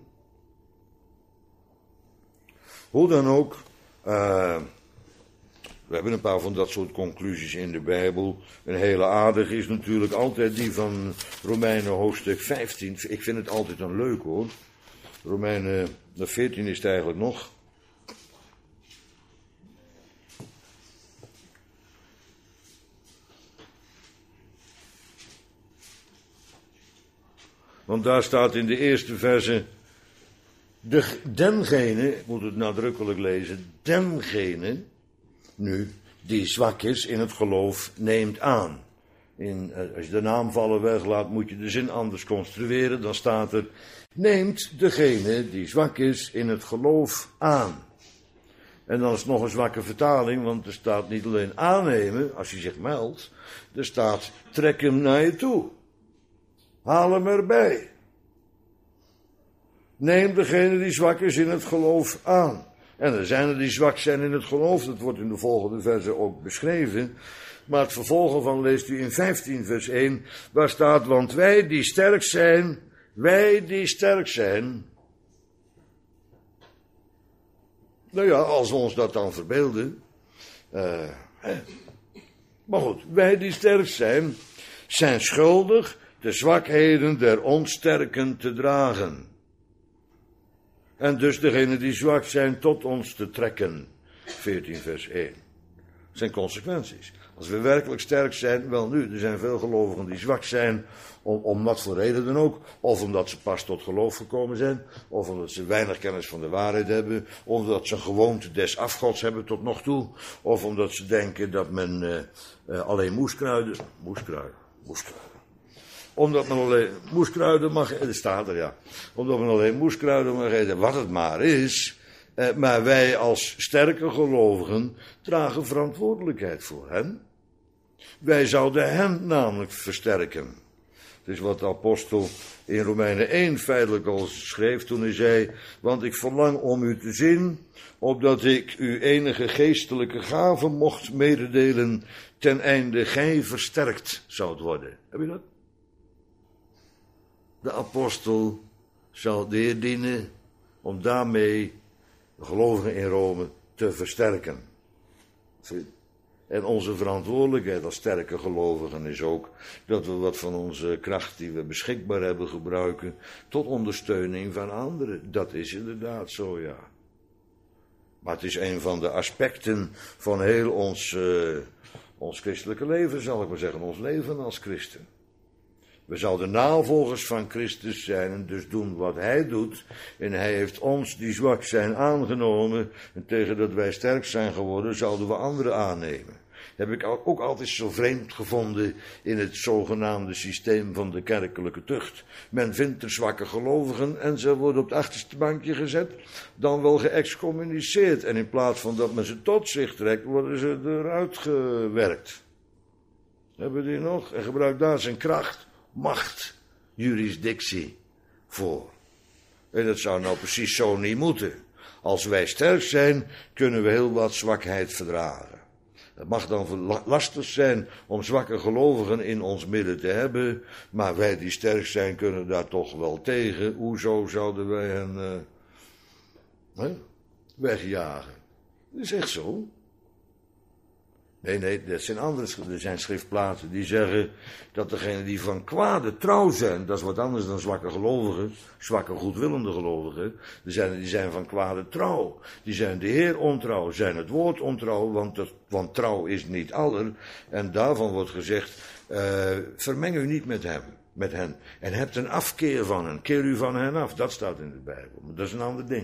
Hoe dan ook, uh, we hebben een paar van dat soort conclusies in de Bijbel. Een hele aardige is natuurlijk altijd die van Romeinen hoofdstuk vijftien. Ik vind het altijd een leuk hoor. Romeinen veertien is het eigenlijk nog. Want daar staat in de eerste verse, de, dengene, ik moet het nadrukkelijk lezen, dengene, nu, die zwak is in het geloof, neemt aan. In, als je de naamvallen weglaat, moet je de zin anders construeren, dan staat er, neemt degene die zwak is in het geloof aan. En dan is het nog een zwakke vertaling, want er staat niet alleen aannemen, als je zich meldt, er staat, trek hem naar je toe. Haal hem erbij. Neem degene die zwak is in het geloof aan. En er zijn er die zwak zijn in het geloof, dat wordt in de volgende verse ook beschreven. Maar het vervolgen van leest u in vijftien vers één, waar staat, want wij die sterk zijn, wij die sterk zijn. Nou ja, als we ons dat dan verbeelden. Uh, hè. Maar goed, wij die sterk zijn, zijn schuldig de zwakheden der onsterken te dragen. En dus degenen die zwak zijn tot ons te trekken. veertien vers één. Dat zijn consequenties. Als we werkelijk sterk zijn, wel nu, er zijn veel gelovigen die zwak zijn, om, om wat voor reden dan ook. Of omdat ze pas tot geloof gekomen zijn, of omdat ze weinig kennis van de waarheid hebben, of omdat ze een gewoonte des afgods hebben tot nog toe, of omdat ze denken dat men uh, uh, alleen moeskruiden, moeskruiden, moeskruiden. Omdat men alleen moeskruiden mag eten, dat staat er ja. Omdat men alleen moeskruiden mag eten, wat het maar is. Eh, maar wij als sterke gelovigen dragen verantwoordelijkheid voor hen. Wij zouden hen namelijk versterken. Het is wat de apostel in Romeinen één feitelijk al schreef toen hij zei, want ik verlang om u te zien, opdat ik u enige geestelijke gaven mocht mededelen, ten einde gij versterkt zoudt worden. Heb je dat? De apostel zal de Heer dienen om daarmee de gelovigen in Rome te versterken. En onze verantwoordelijkheid als sterke gelovigen is ook dat we wat van onze kracht die we beschikbaar hebben gebruiken tot ondersteuning van anderen. Dat is inderdaad zo, ja. Maar het is een van de aspecten van heel ons, uh, ons christelijke leven, zal ik maar zeggen, ons leven als christen. We zouden navolgers van Christus zijn en dus doen wat hij doet. En hij heeft ons die zwak zijn aangenomen. En tegen dat wij sterk zijn geworden, zouden we anderen aannemen. Heb ik ook altijd zo vreemd gevonden in het zogenaamde systeem van de kerkelijke tucht. Men vindt er zwakke gelovigen en ze worden op het achterste bankje gezet, dan wel geëxcommuniceerd. En in plaats van dat men ze tot zich trekt, worden ze eruit gewerkt. Hebben die nog? En gebruikt daar zijn kracht, macht, jurisdictie voor. En dat zou nou precies zo niet moeten. Als wij sterk zijn, kunnen we heel wat zwakheid verdragen. Het mag dan lastig zijn om zwakke gelovigen in ons midden te hebben, maar wij die sterk zijn kunnen daar toch wel tegen. Hoezo zouden wij hen uh, hè, wegjagen? Dat is echt zo. Nee, nee, dat zijn andere, er zijn schriftplaatsen die zeggen dat degenen die van kwade trouw zijn, dat is wat anders dan zwakke gelovigen, zwakke goedwillende gelovigen, die zijn, die zijn van kwade trouw. Die zijn de Heer ontrouw, zijn het woord ontrouw, want, het, want trouw is niet aller. En daarvan wordt gezegd, uh, vermeng u niet met hem, met hen. En hebt een afkeer van hen, keer u van hen af, dat staat in de Bijbel. Maar dat is een ander ding.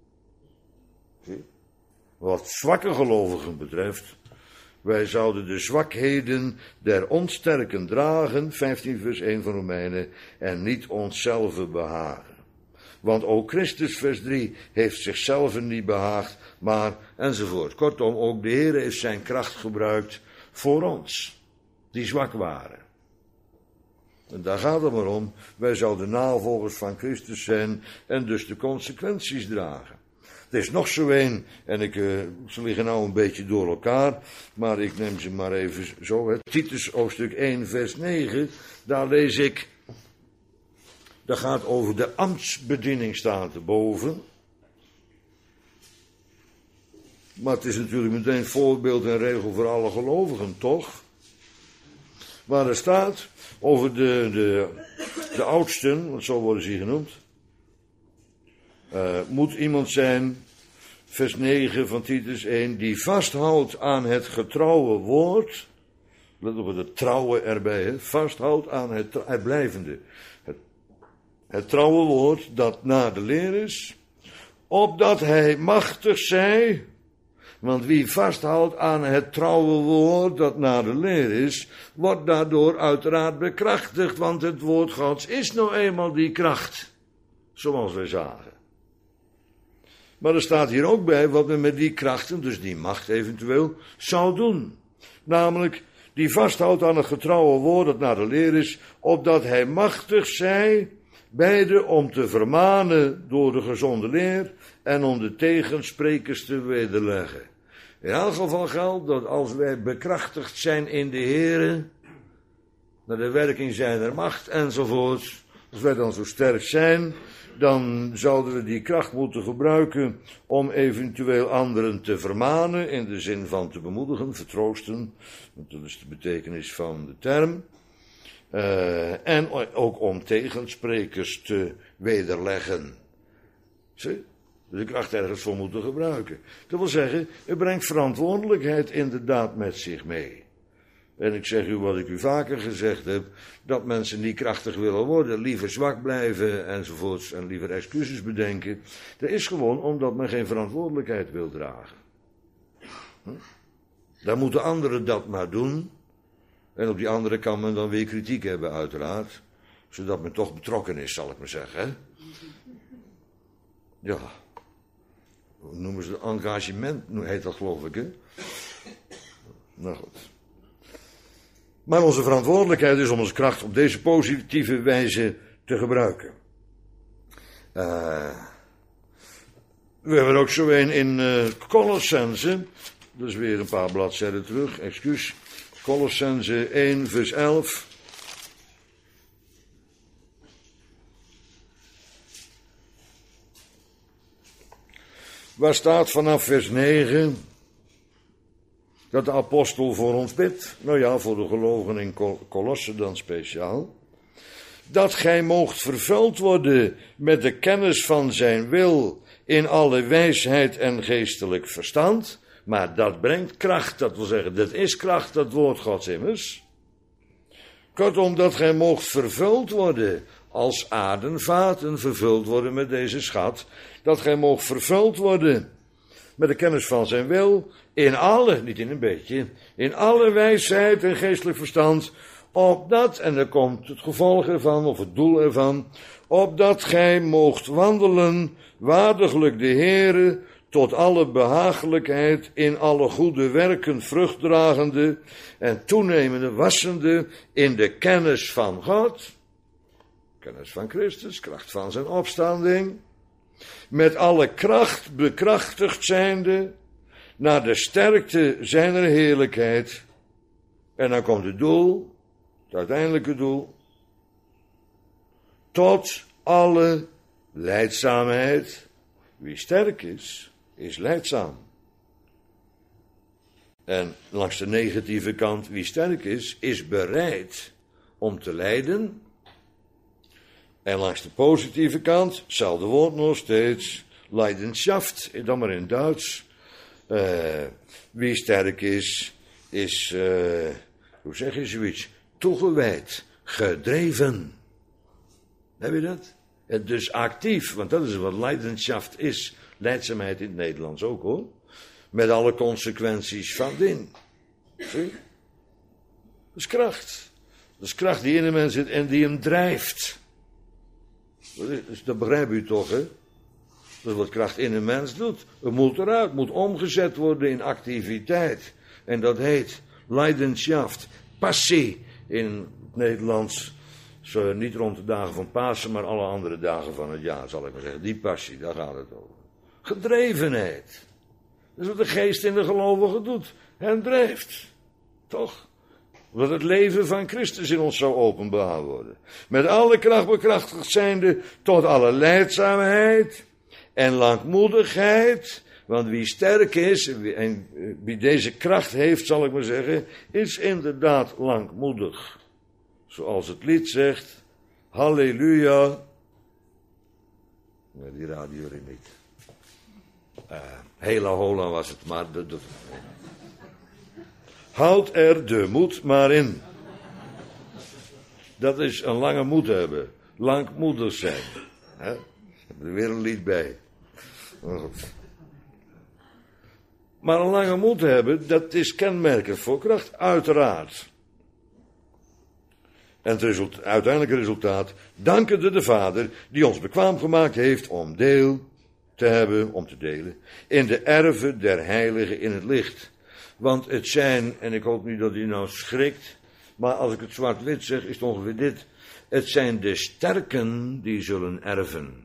Zie? Wat zwakke gelovigen betreft, wij zouden de zwakheden der onsterken dragen, vijftien vers één van Romeinen, en niet onszelf behagen. Want ook Christus, vers drie, heeft zichzelf niet behaagd, maar enzovoort. Kortom, ook de Heer heeft zijn kracht gebruikt voor ons, die zwak waren. En daar gaat het maar om, wij zouden navolgers van Christus zijn en dus de consequenties dragen. Er is nog zo een, en ik, uh, ze liggen nou een beetje door elkaar, maar ik neem ze maar even zo. Hè. Titus hoofdstuk één vers negen, daar lees ik, dat gaat over de ambtsbediening staat erboven. Maar het is natuurlijk meteen voorbeeld en regel voor alle gelovigen, toch? Waar er staat over de, de, de oudsten, want zo worden ze genoemd. Uh, moet iemand zijn, vers negen van Titus één, die vasthoudt aan het getrouwe woord. Let op het trouwe erbij, hè, vasthoudt aan het, het blijvende. Het, het trouwe woord dat naar de leer is, opdat hij machtig zij. Want wie vasthoudt aan het trouwe woord dat naar de leer is, wordt daardoor uiteraard bekrachtigd, want het woord Gods is nou eenmaal die kracht, zoals wij zagen. Maar er staat hier ook bij wat men met die krachten, dus die macht eventueel, zou doen. Namelijk, die vasthoudt aan het getrouwe woord dat naar de leer is, opdat hij machtig zij, beide om te vermanen door de gezonde leer en om de tegensprekers te wederleggen. In elk geval geldt dat als wij bekrachtigd zijn in de Here, naar de werking zijner macht enzovoort, als wij dan zo sterk zijn, dan zouden we die kracht moeten gebruiken om eventueel anderen te vermanen, in de zin van te bemoedigen, vertroosten, want dat is de betekenis van de term, uh, en ook om tegensprekers te wederleggen. Zie? Dus de kracht ergens voor moeten gebruiken. Dat wil zeggen, het brengt verantwoordelijkheid inderdaad met zich mee. En ik zeg u wat ik u vaker gezegd heb, dat mensen niet krachtig willen worden, liever zwak blijven enzovoorts en liever excuses bedenken. Dat is gewoon omdat men geen verantwoordelijkheid wil dragen. Hm? Dan moeten anderen dat maar doen. En op die anderen kan men dan weer kritiek hebben uiteraard. Zodat men toch betrokken is, zal ik maar zeggen. Hè? Ja. Hoe noemen ze het? Engagement, heet dat geloof ik, hè? Nou goed. Maar onze verantwoordelijkheid is om onze kracht op deze positieve wijze te gebruiken. Uh, we hebben er ook zo een in uh, Colossense. Dat is weer een paar bladzijden terug, excuus. Colossense één vers elf. Waar staat vanaf vers negen... dat de apostel voor ons bidt. Nou ja, voor de gelovigen in Kolosse dan speciaal. Dat gij moogt vervuld worden met de kennis van zijn wil in alle wijsheid en geestelijk verstand. Maar dat brengt kracht, dat wil zeggen, dat is kracht, dat woord Gods immers. Kortom, dat gij moogt vervuld worden als aardenvaten, vervuld worden met deze schat. Dat gij moogt vervuld worden met de kennis van zijn wil, in alle, niet in een beetje, in alle wijsheid en geestelijk verstand, opdat, en dan komt het gevolg ervan, of het doel ervan, opdat gij moogt wandelen, waardiglijk de Heere, tot alle behagelijkheid, in alle goede werken vruchtdragende en toenemende wassende in de kennis van God, kennis van Christus, kracht van zijn opstanding, met alle kracht bekrachtigd zijnde, naar de sterkte zijner heerlijkheid. En dan komt het doel, het uiteindelijke doel, tot alle lijdzaamheid. Wie sterk is, is lijdzaam. En langs de negatieve kant, wie sterk is, is bereid om te lijden. En langs de positieve kant, hetzelfde woord nog steeds, Leidenschaft, dan maar in Duits. Uh, wie sterk is, is, uh, hoe zeg je zoiets, toegewijd, gedreven. Heb je dat? En dus actief, want dat is wat Leidenschaft is. Leidzaamheid in het Nederlands ook hoor. Met alle consequenties van dien. Zie? Dat is kracht. Dat is kracht die in een mens zit en die hem drijft. Dus dat begrijpt u toch, hè? Dat is wat kracht in een mens doet. Het moet eruit, het moet omgezet worden in activiteit. En dat heet Leidenschaft, passie in het Nederlands. Zo, niet rond de dagen van Pasen, maar alle andere dagen van het jaar, zal ik maar zeggen. Die passie, daar gaat het over. Gedrevenheid. Dat is wat de geest in de gelovige doet. Hem drijft. Toch? Dat het leven van Christus in ons zou openbaar worden. Met alle kracht bekrachtigd zijnde tot alle lijdzaamheid en langmoedigheid. Want wie sterk is en wie deze kracht heeft, zal ik maar zeggen, is inderdaad langmoedig. Zoals het lied zegt, halleluja. Nee, die radio er niet. Uh, Hela hola was het, maar dat doet het niet. Houd er de moed maar in. Dat is een lange moed hebben. Langmoedig zijn. Hè? Ik heb er weer een lied bij. Maar goed. Maar een lange moed hebben, dat is kenmerkend voor kracht, uiteraard. En het result, uiteindelijke resultaat, dankende de Vader, die ons bekwaam gemaakt heeft om deel te hebben, om te delen, in de erven der heiligen in het licht. Want het zijn, en ik hoop niet dat u nou schrikt, maar als ik het zwart-wit zeg, is het ongeveer dit. Het zijn de sterken die zullen erven.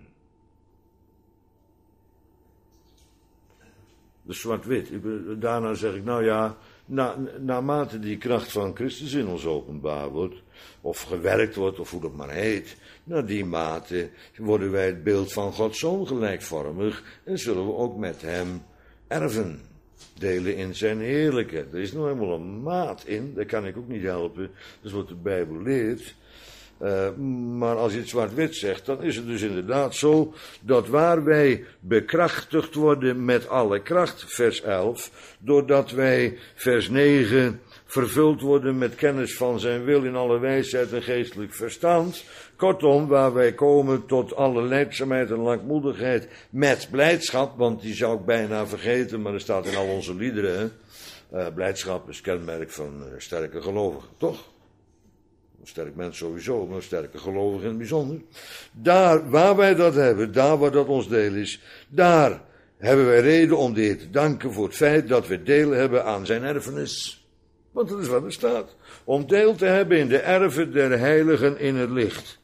De zwart-wit. Daarna zeg ik, nou ja, na, naarmate die kracht van Christus in ons openbaar wordt, of gewerkt wordt, of hoe dat maar heet, naar die mate worden wij het beeld van Gods Zoon gelijkvormig en zullen we ook met hem erven. Delen in zijn heerlijkheid. Er is nog helemaal een maat in, dat kan ik ook niet helpen, dat is wat de Bijbel leert. Uh, maar als je het zwart-wit zegt, dan is het dus inderdaad zo, dat waar wij bekrachtigd worden met alle kracht, vers elf, doordat wij, vers negen, vervuld worden met kennis van zijn wil in alle wijsheid en geestelijk verstand, kortom, waar wij komen tot alle lijdzaamheid en langmoedigheid met blijdschap, want die zou ik bijna vergeten, maar er staat in al onze liederen, hè? Uh, blijdschap is kenmerk van uh, sterke gelovigen, toch? Een sterk mens sowieso, maar een sterke gelovige in het bijzonder. Daar waar wij dat hebben, daar waar dat ons deel is, daar hebben wij reden om de Heer te danken voor het feit dat we deel hebben aan zijn erfenis. Want dat is wat er staat. Om deel te hebben in de erven der heiligen in het licht.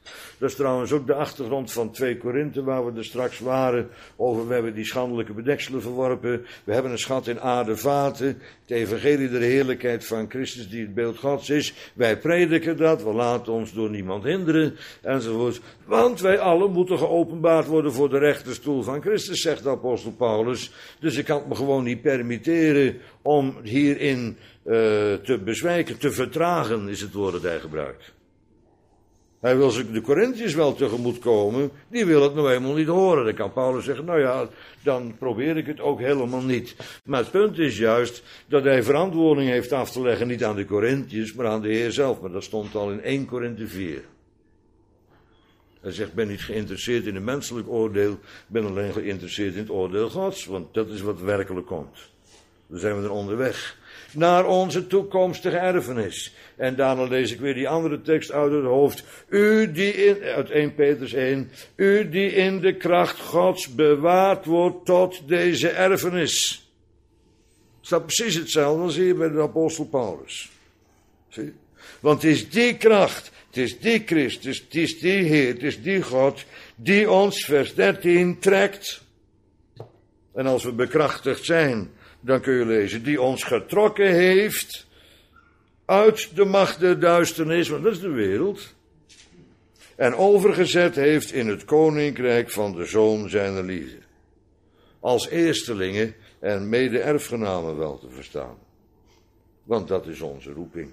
Dat is trouwens ook de achtergrond van twee Korinthe, waar we er straks waren, over we hebben die schandelijke bedekselen verworpen, we hebben een schat in aardevaten, het evangelie der heerlijkheid van Christus die het beeld Gods is, wij prediken dat, we laten ons door niemand hinderen, enzovoort, want wij allen moeten geopenbaard worden voor de rechterstoel van Christus, zegt de apostel Paulus, dus ik kan het me gewoon niet permitteren om hierin uh, te bezwijken, te vertragen, is het woord dat hij gebruikt. Hij wil zich de Korinthiërs wel tegemoet komen, die wil het nou helemaal niet horen. Dan kan Paulus zeggen, nou ja, dan probeer ik het ook helemaal niet. Maar het punt is juist dat hij verantwoording heeft af te leggen, niet aan de Korinthiërs, maar aan de Heer zelf. Maar dat stond al in Eerste Korinthe vier. Hij zegt, ik ben niet geïnteresseerd in een menselijk oordeel, ik ben alleen geïnteresseerd in het oordeel Gods, want dat is wat werkelijk komt. Dan zijn we er onderweg. Naar onze toekomstige erfenis. En daarna lees ik weer die andere tekst uit het hoofd. U die in, uit Eerste Petrus één. U die in de kracht Gods bewaard wordt tot deze erfenis. Het staat precies hetzelfde als hier bij de apostel Paulus. Zie? Want het is die kracht, het is die Christus, het is die Heer, het is die God, die ons, vers dertien, trekt. En als we bekrachtigd zijn, dan kun je lezen, die ons getrokken heeft uit de macht der duisternis, want dat is de wereld, en overgezet heeft in het koninkrijk van de Zoon zijner liefde. Als eerstelingen en mede-erfgenamen wel te verstaan. Want dat is onze roeping.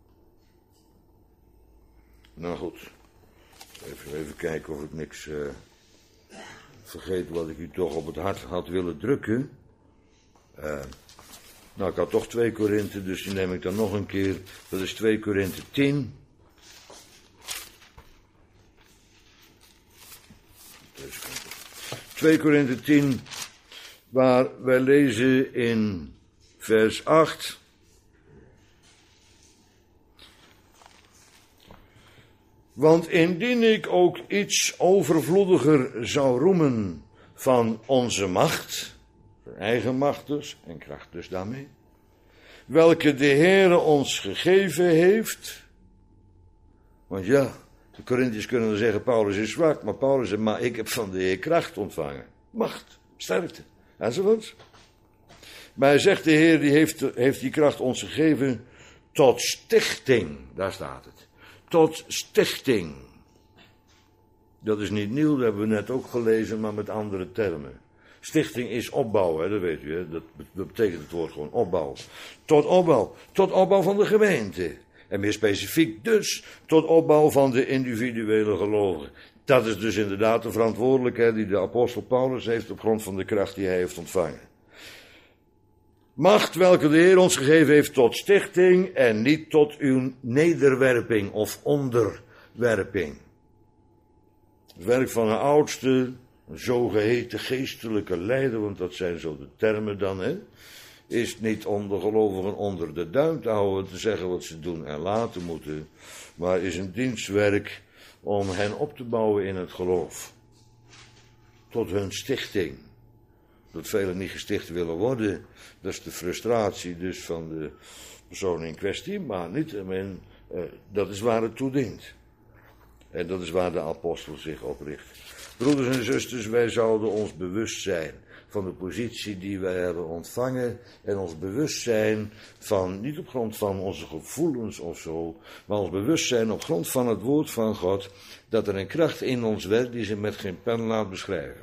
Nou goed, even, even kijken of ik niks uh, vergeet wat ik u toch op het hart had willen drukken. Uh, nou, ik had toch twee Korinthe, dus die neem ik dan nog een keer. Dat is twee Korinthe tien. twee Korinthe tien, waar wij lezen in vers acht. Want indien ik ook iets overvloediger zou roemen van onze macht, eigen macht dus, en kracht dus daarmee, welke de Heere ons gegeven heeft. Want ja, de Korinthiërs kunnen dan zeggen, Paulus is zwak, maar Paulus zegt, maar ik heb van de Heer kracht ontvangen. Macht, sterkte, enzovoort. Maar hij zegt, de Heer die heeft, heeft die kracht ons gegeven tot stichting, daar staat het. Tot stichting. Dat is niet nieuw, dat hebben we net ook gelezen, maar met andere termen. Stichting is opbouw, hè, dat weet u, hè? Dat, dat betekent het woord gewoon opbouw. Tot opbouw, tot opbouw van de gemeente. En meer specifiek dus, tot opbouw van de individuele gelovigen. Dat is dus inderdaad de verantwoordelijkheid die de apostel Paulus heeft op grond van de kracht die hij heeft ontvangen. Macht welke de Heer ons gegeven heeft tot stichting en niet tot uw nederwerping of onderwerping. Het werk van een oudste, een zogeheten geestelijke leider, want dat zijn zo de termen dan, hè, is niet om de gelovigen onder de duim te houden, te zeggen wat ze doen en laten moeten, maar is een dienstwerk om hen op te bouwen in het geloof. Tot hun stichting. Dat velen niet gesticht willen worden, dat is de frustratie dus van de persoon in kwestie, maar niet, men, uh, dat is waar het toe dient. En dat is waar de apostel zich op richt. Broeders en zusters, wij zouden ons bewust zijn van de positie die wij hebben ontvangen en ons bewust zijn van, niet op grond van onze gevoelens of zo, maar ons bewust zijn op grond van het woord van God, dat er een kracht in ons werkt die ze met geen pen laat beschrijven.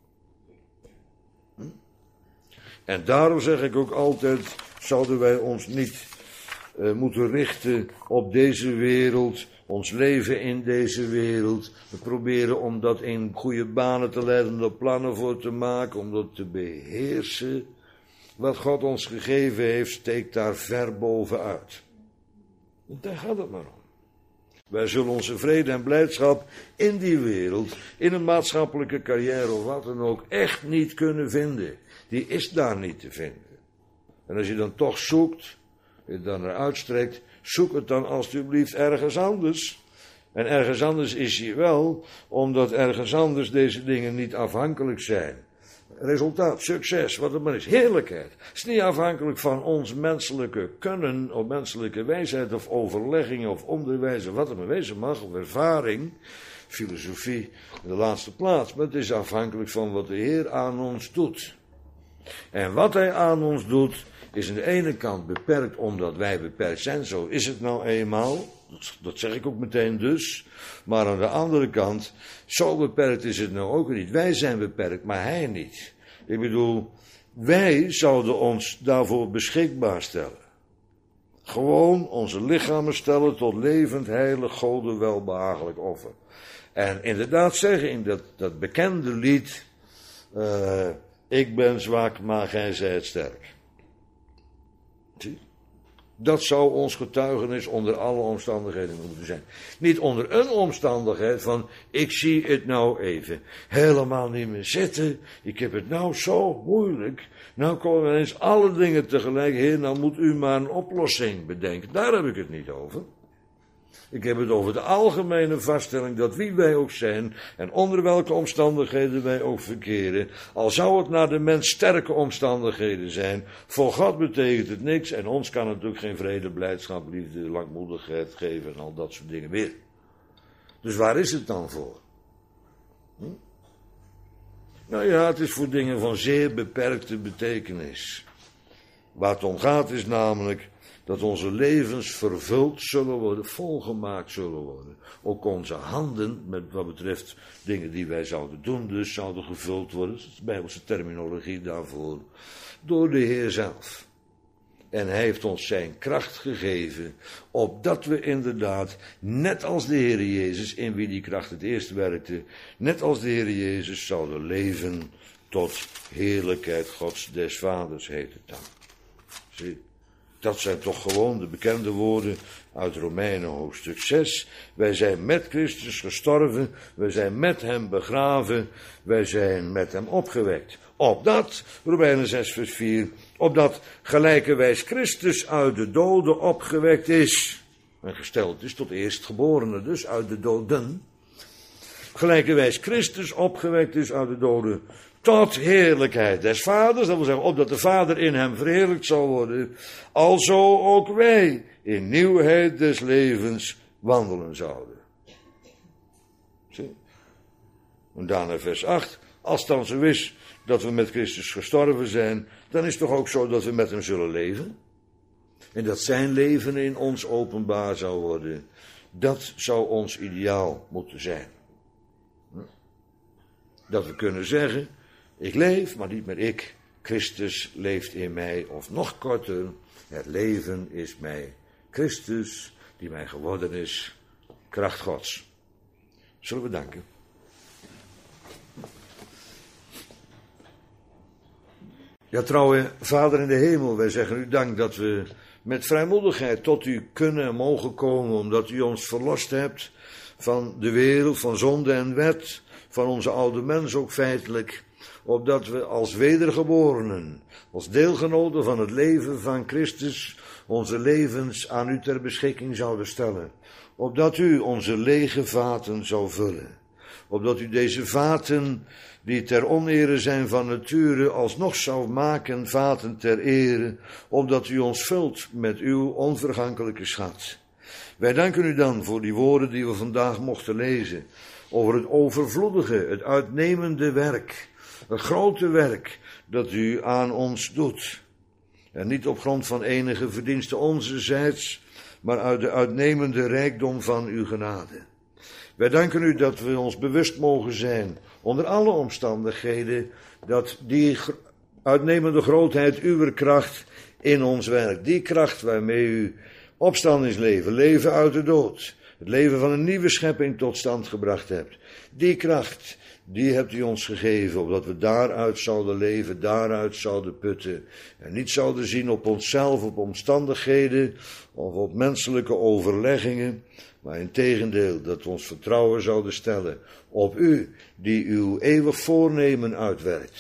Hm? En daarom zeg ik ook altijd, zouden wij ons niet uh, moeten richten op deze wereld, ons leven in deze wereld. We proberen om dat in goede banen te leiden, om er plannen voor te maken, om dat te beheersen. Wat God ons gegeven heeft, steekt daar ver bovenuit. Daar gaat het maar om. Wij zullen onze vrede en blijdschap in die wereld, in een maatschappelijke carrière of wat dan ook, echt niet kunnen vinden. Die is daar niet te vinden. En als je dan toch zoekt, je dan naar uitstrekt, zoek het dan alstublieft ergens anders. En ergens anders is hij wel, omdat ergens anders deze dingen niet afhankelijk zijn. resultaat, succes, wat het maar is, heerlijkheid. Het is niet afhankelijk van ons menselijke kunnen, of menselijke wijsheid, of overlegging, of onderwijs, of wat het maar wezen mag, of ervaring, filosofie, in de laatste plaats. Maar het is afhankelijk van wat de Heer aan ons doet. En wat Hij aan ons doet, is aan de ene kant beperkt omdat wij beperkt zijn. Zo is het nou eenmaal. Dat zeg ik ook meteen dus. Maar aan de andere kant, zo beperkt is het nou ook niet. Wij zijn beperkt, maar Hij niet. Ik bedoel, wij zouden ons daarvoor beschikbaar stellen. Gewoon onze lichamen stellen tot levend, heilig, Gode welbehagelijk offer. En inderdaad zeggen in dat, dat bekende lied, uh, ik ben zwak, maar gij zijt sterk. Zie? Dat zou ons getuigenis onder alle omstandigheden moeten zijn. Niet onder een omstandigheid van, ik zie het nou even helemaal niet meer zitten. Ik heb het nou zo moeilijk. Nou komen ineens alle dingen tegelijk. Heer, nou moet u maar een oplossing bedenken. Daar heb ik het niet over. Ik heb het over de algemene vaststelling dat wie wij ook zijn en onder welke omstandigheden wij ook verkeren, al zou het naar de mens sterke omstandigheden zijn, voor God betekent het niks en ons kan het natuurlijk geen vrede, blijdschap, liefde, langmoedigheid geven en al dat soort dingen meer. Dus waar is het dan voor? Hm? Nou ja, het is voor dingen van zeer beperkte betekenis. Waar het om gaat is namelijk dat onze levens vervuld zullen worden, volgemaakt zullen worden. Ook onze handen, met wat betreft dingen die wij zouden doen, dus zouden gevuld worden. Dat is de Bijbelse terminologie daarvoor. Door de Heer zelf. En Hij heeft ons zijn kracht gegeven, opdat we inderdaad, net als de Heer Jezus, in wie die kracht het eerst werkte, net als de Heer Jezus zouden leven tot heerlijkheid Gods des Vaders, heet het dan. Zie. Dat zijn toch gewoon de bekende woorden uit Romeinen hoofdstuk zes. Wij zijn met Christus gestorven, wij zijn met Hem begraven, wij zijn met Hem opgewekt. Opdat, Romeinen zes vers vier, opdat gelijkerwijs Christus uit de doden opgewekt is. En gesteld is tot eerstgeborene, dus uit de doden. Gelijkerwijs Christus opgewekt is uit de doden tot heerlijkheid des Vaders, dat wil zeggen, opdat de Vader in hem verheerlijkt zal worden, alzo ook wij in nieuwheid des levens wandelen zouden. Zie? En daarna vers acht, als het dan zo is dat we met Christus gestorven zijn, dan is het toch ook zo dat we met hem zullen leven? En dat zijn leven in ons openbaar zou worden, dat zou ons ideaal moeten zijn. Dat we kunnen zeggen, ik leef, maar niet meer ik. Christus leeft in mij, of nog korter, het leven is mij. Christus, die mij geworden is, kracht Gods. Zullen we danken? Ja, trouwe Vader in de hemel, wij zeggen u dank dat we met vrijmoedigheid tot u kunnen en mogen komen, omdat u ons verlost hebt van de wereld, van zonde en wet, van onze oude mens ook feitelijk, opdat we als wedergeborenen, als deelgenoten van het leven van Christus, onze levens aan u ter beschikking zouden stellen. Opdat u onze lege vaten zou vullen. Opdat u deze vaten, die ter onere zijn van nature, alsnog zou maken vaten ter ere. Opdat u ons vult met uw onvergankelijke schat. Wij danken u dan voor die woorden die we vandaag mochten lezen. Over het overvloedige, het uitnemende werk. Het grote werk dat u aan ons doet. En niet op grond van enige verdienste onzezijds, maar uit de uitnemende rijkdom van uw genade. Wij danken u dat we ons bewust mogen zijn, onder alle omstandigheden, dat die uitnemende grootheid uw kracht in ons werkt. Die kracht waarmee u opstandingsleven, leven uit de dood, het leven van een nieuwe schepping tot stand gebracht hebt. Die kracht, die hebt u ons gegeven, opdat we daaruit zouden leven, daaruit zouden putten. En niet zouden zien op onszelf, op omstandigheden of op menselijke overleggingen, maar integendeel dat we ons vertrouwen zouden stellen op u, die uw eeuwig voornemen uitwerkt.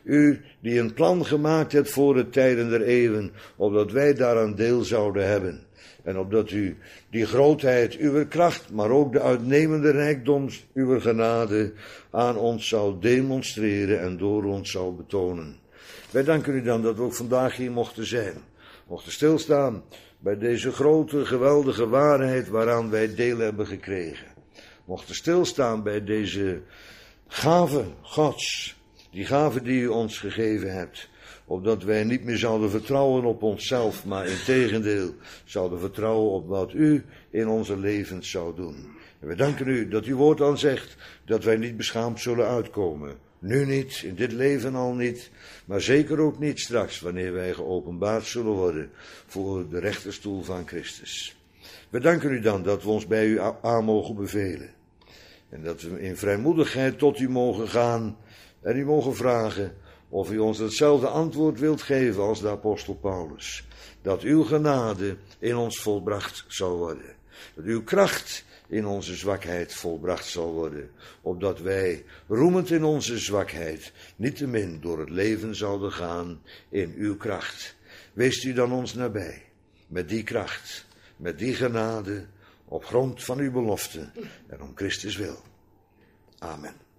U die een plan gemaakt hebt voor de tijden der eeuwen, opdat wij daaraan deel zouden hebben. En opdat u die grootheid, uw kracht, maar ook de uitnemende rijkdom, uw genade aan ons zou demonstreren en door ons zou betonen. Wij danken u dan dat we ook vandaag hier mochten zijn. Mochten stilstaan bij deze grote, geweldige waarheid waaraan wij deel hebben gekregen. Mochten stilstaan bij deze gave Gods, die gave die u ons gegeven hebt. Opdat wij niet meer zouden vertrouwen op onszelf, maar integendeel zouden vertrouwen op wat u in onze levens zou doen. En we danken u dat uw woord dan zegt dat wij niet beschaamd zullen uitkomen. Nu niet, in dit leven al niet, maar zeker ook niet straks wanneer wij geopenbaard zullen worden voor de rechterstoel van Christus. We danken u dan dat we ons bij u aan mogen bevelen. En dat we in vrijmoedigheid tot u mogen gaan en u mogen vragen of u ons hetzelfde antwoord wilt geven als de apostel Paulus. Dat uw genade in ons volbracht zal worden. Dat uw kracht in onze zwakheid volbracht zal worden. Opdat wij, roemend in onze zwakheid, niettemin door het leven zouden gaan in uw kracht. Wees u dan ons nabij, met die kracht, met die genade, op grond van uw belofte en om Christus wil. Amen.